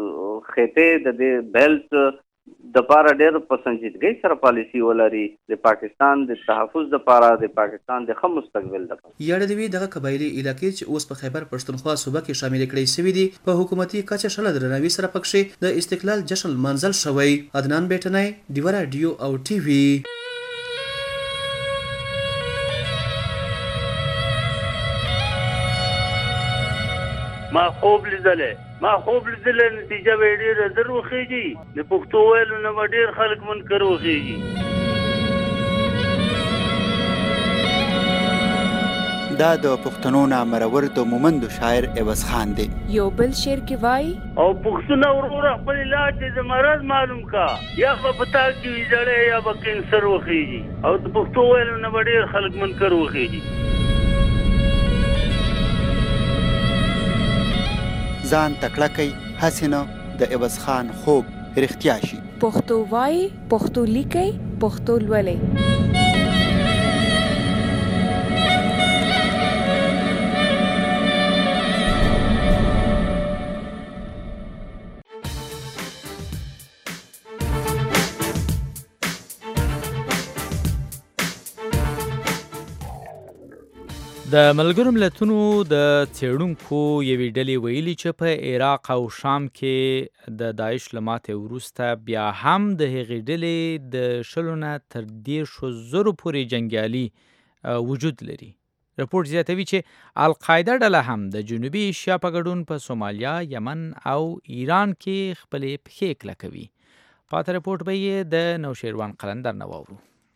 خطې د دې بیلټ د پاره ډېر په سنجیدګۍ سره پالیسي ولري د پاکستان د تحفظ لپاره د پاکستان د ښه مستقبل لپاره یاده دی دغه قبایلی علاقې چې اوس په خیبر پښتونخوا صوبه کې شامل کړي شوی دي په حکومتي کچه شل درناوي سره پکښې د استقلال جشن منځل شوی عدنان بیٹنای دیو رادیو او ټي وي ما خوب لیدلې ما خوب لیدلې نتیجه به ډېره زر وخېږي د پښتو ویلو نه به ډېر خلک منکر وخېږي دا د پښتنو نه مرور د مومند شاعر عوض خان دی. یو بل شعر کې وای او پښتون وروره خپل علاج د مرض معلوم کا یا په پتا کې ویځړې یا په کینسر وخیږي او د پښتو ویلو نه ډېر خلک منکر وخیږي. ځان تکړه کوي هسې نه د عوض خان خوب رښتیا شي. پښتو وای، پښتو لیکي، پښتو لولي. د ملګرو ملتونو د څېړونکو یوې ډلې ویلي چې په عراق او شام کې د داعش له ماتې وروسته بیا هم د هغې ډلې د شلو نه تر دېرشو زرو پورې جنګیالي وجود لري. رپورټ زیاتوي چې القاعده ډله هم د جنوبي ایشیا په ګډون په سومالیا، یمن او ایران کې خپلې پښې کلکوي. پاته رپورټ به یې د نوشیروان قلندر نه واورو.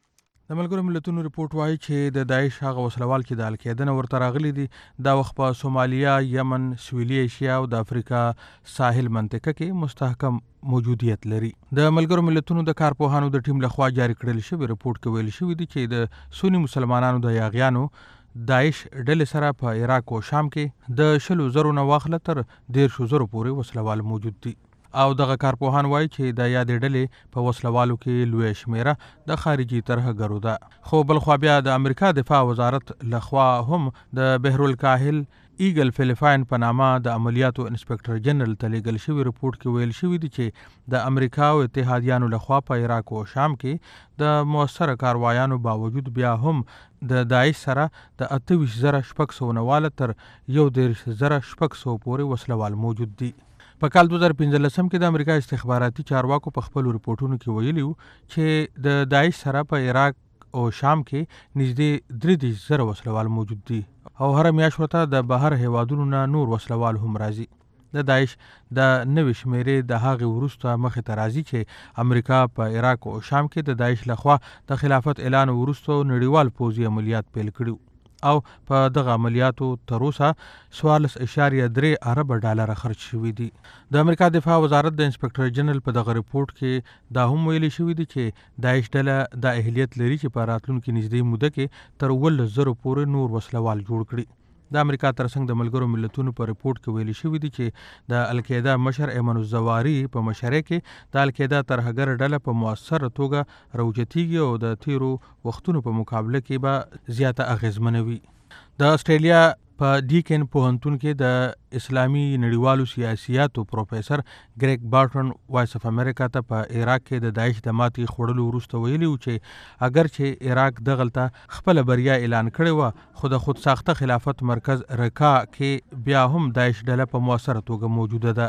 د ملګرو ملتونو رپورټ وایي چې د داعش هغه وسلوال چې د القاعده نه ورته راغلي دي دا وخت په سومالیا، یمن، سویلي ایشیا او د افریقا ساحل منطقه کې مستحکم موجودیت لري. د ملګرو ملتونو د کارپوهانو د ټیم لخوا جاری کړل شوی رپورټ کې ویل شوی دی چې د سنی مسلمانانو د یاغیانو داعش ډلې سره په عراق او شام کې د شلو زرو نه واخله تر دیرشو زرو پورې وسلوال موجود دي. او دغه کارپوهان وایي چې د یادې ډلې په وسلوالو کې لویه شمیره د خارجي ترهګرو ده. خو بلخوا بیا د امریکا دفاع وزارت لخوا هم د بحرالکاهل ایګل فلپاین په نامه د عملیاتو انسپکټر جنرال ته لیږل شوي رپورټ کې ویل شوي دي چې د امریکا او اتحادیانو لخوا په عراق او شام کې د مؤثره کاروایانو باوجود بیا هم د داعش سره د اته ویشت زره شپږ سوه نه واله تر یو دېرش زره شپږ سوه پورې وسلوال موجود دي. په کال دوه زره پنځلسم کې د امریکا استخباراتي چارواکو په خپلو رپورټونو کې ویلي وو چې د داعش سره په عراق او شام کې نږدې درې دېرش زره وسلوال موجود دي او هره میاشت ورته د بهر هیوادونو نه نور وسلوال هم راځي. د داعش د نوې شمیرې د هغې وروسته مخې ته راځي چې امریکا په عراق او شام کې د داعش لخوا د خلافت اعلان وروسته نړیوال پوځي عملیات پیل کړي او په دغه عملیاتو تر اوسه څوارلس اعشاریه درې اربه ډالره خرج شوي دي. د امریکا دفاع وزارت د انسپکټر جنرال په دغه رپورټ کې دا هم ویلي شوي دي چې داعش ډله دا اهلیت لري چې په راتلونکي نږدې موده کې تر اوولس زرو پورې نور وسلوال جوړ کړي. د امریکا ترڅنګ د ملګرو ملتونو په رپورټ کې ویلي شوي دي چې د القاعده مشر ایمن الزواري په مشرۍ کې د القاعده ترهګر ډله په مؤثره توګه راوچتیږي او د تیرو وختونو په مقابله کې به زیاته اغیزمنه وي. د استرالیا په ډیکن پوهنتون کې د اسلامي نړیوالو سیاسیاتو پروفیسر ګریګ بارټن وایس اف امریکا ته په عراق کې د داعش د ماتې خوړلو وروسته ویلي و چې اگر چې عراق دغلته خپله بریا اعلان کړې وه خو د خود ساخته خلافت مرکز رکا کې بیا هم داعش ډله په مؤثره توګه موجوده ده.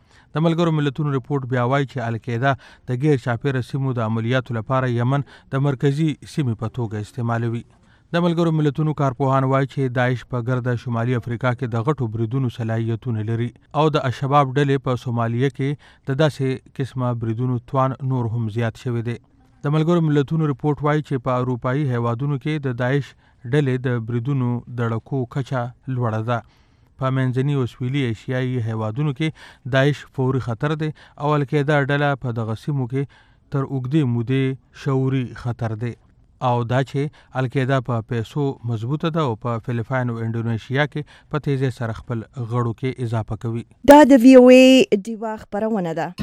د ملګرو ملتونو رپورټ بیا وایي چې القاعده د غیر چاپیره سیمو د عملیاتو لپاره یمن د مرکزی سیمې په توګه استعمالوي. د ملګرو ملتونو کارپوهان وایي چې داعش په ګرده شمالي افریقا کې د غټو بریدونو صلاحیتونه لري او د الشباب ډلې په سومالیه کې د داسې قسمه بریدونو توان نور هم زیات شوی دی. د ملګرو ملتونو رپورټ وایي چې په اروپایي هیوادونو کې د داعش ډلې د بریدونو د ډکو کچه لوړه ده. په منځني او سویلي ایشیایي هیوادونو کې داعش فوري خطر دی او القاعده ډله په دغه سیمو کې تر اوږدې مودې شعوري خطر دی او دا چې القاعده په پیسو مضبوطه ده او په فلپاین او انډونیشیا کې په تیزی سره خپل غړو کې اضافه کوي. دا د وی او ای دیوا خبرونه ده.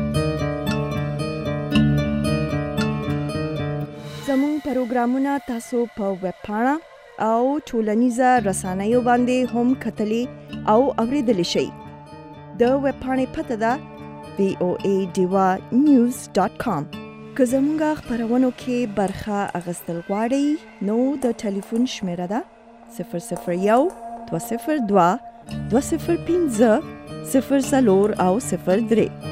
زموږ پروګرامونه تاسو په ویب پاڼه او ټولنیزه رسنیو باندې هم کتلی او اوریدلی شئ. د ویب پاڼې پته ده وی او ای دیوا نیوز ډاټ کام. که زمونږ خپرونو کې برخه اخیستل غواړئ نو د ټلیفون شمیره ده صفر صفر یو دوه صفر دوه دوه صفر پنځه صفر څلور او صفر درې.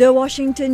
د واشنگټن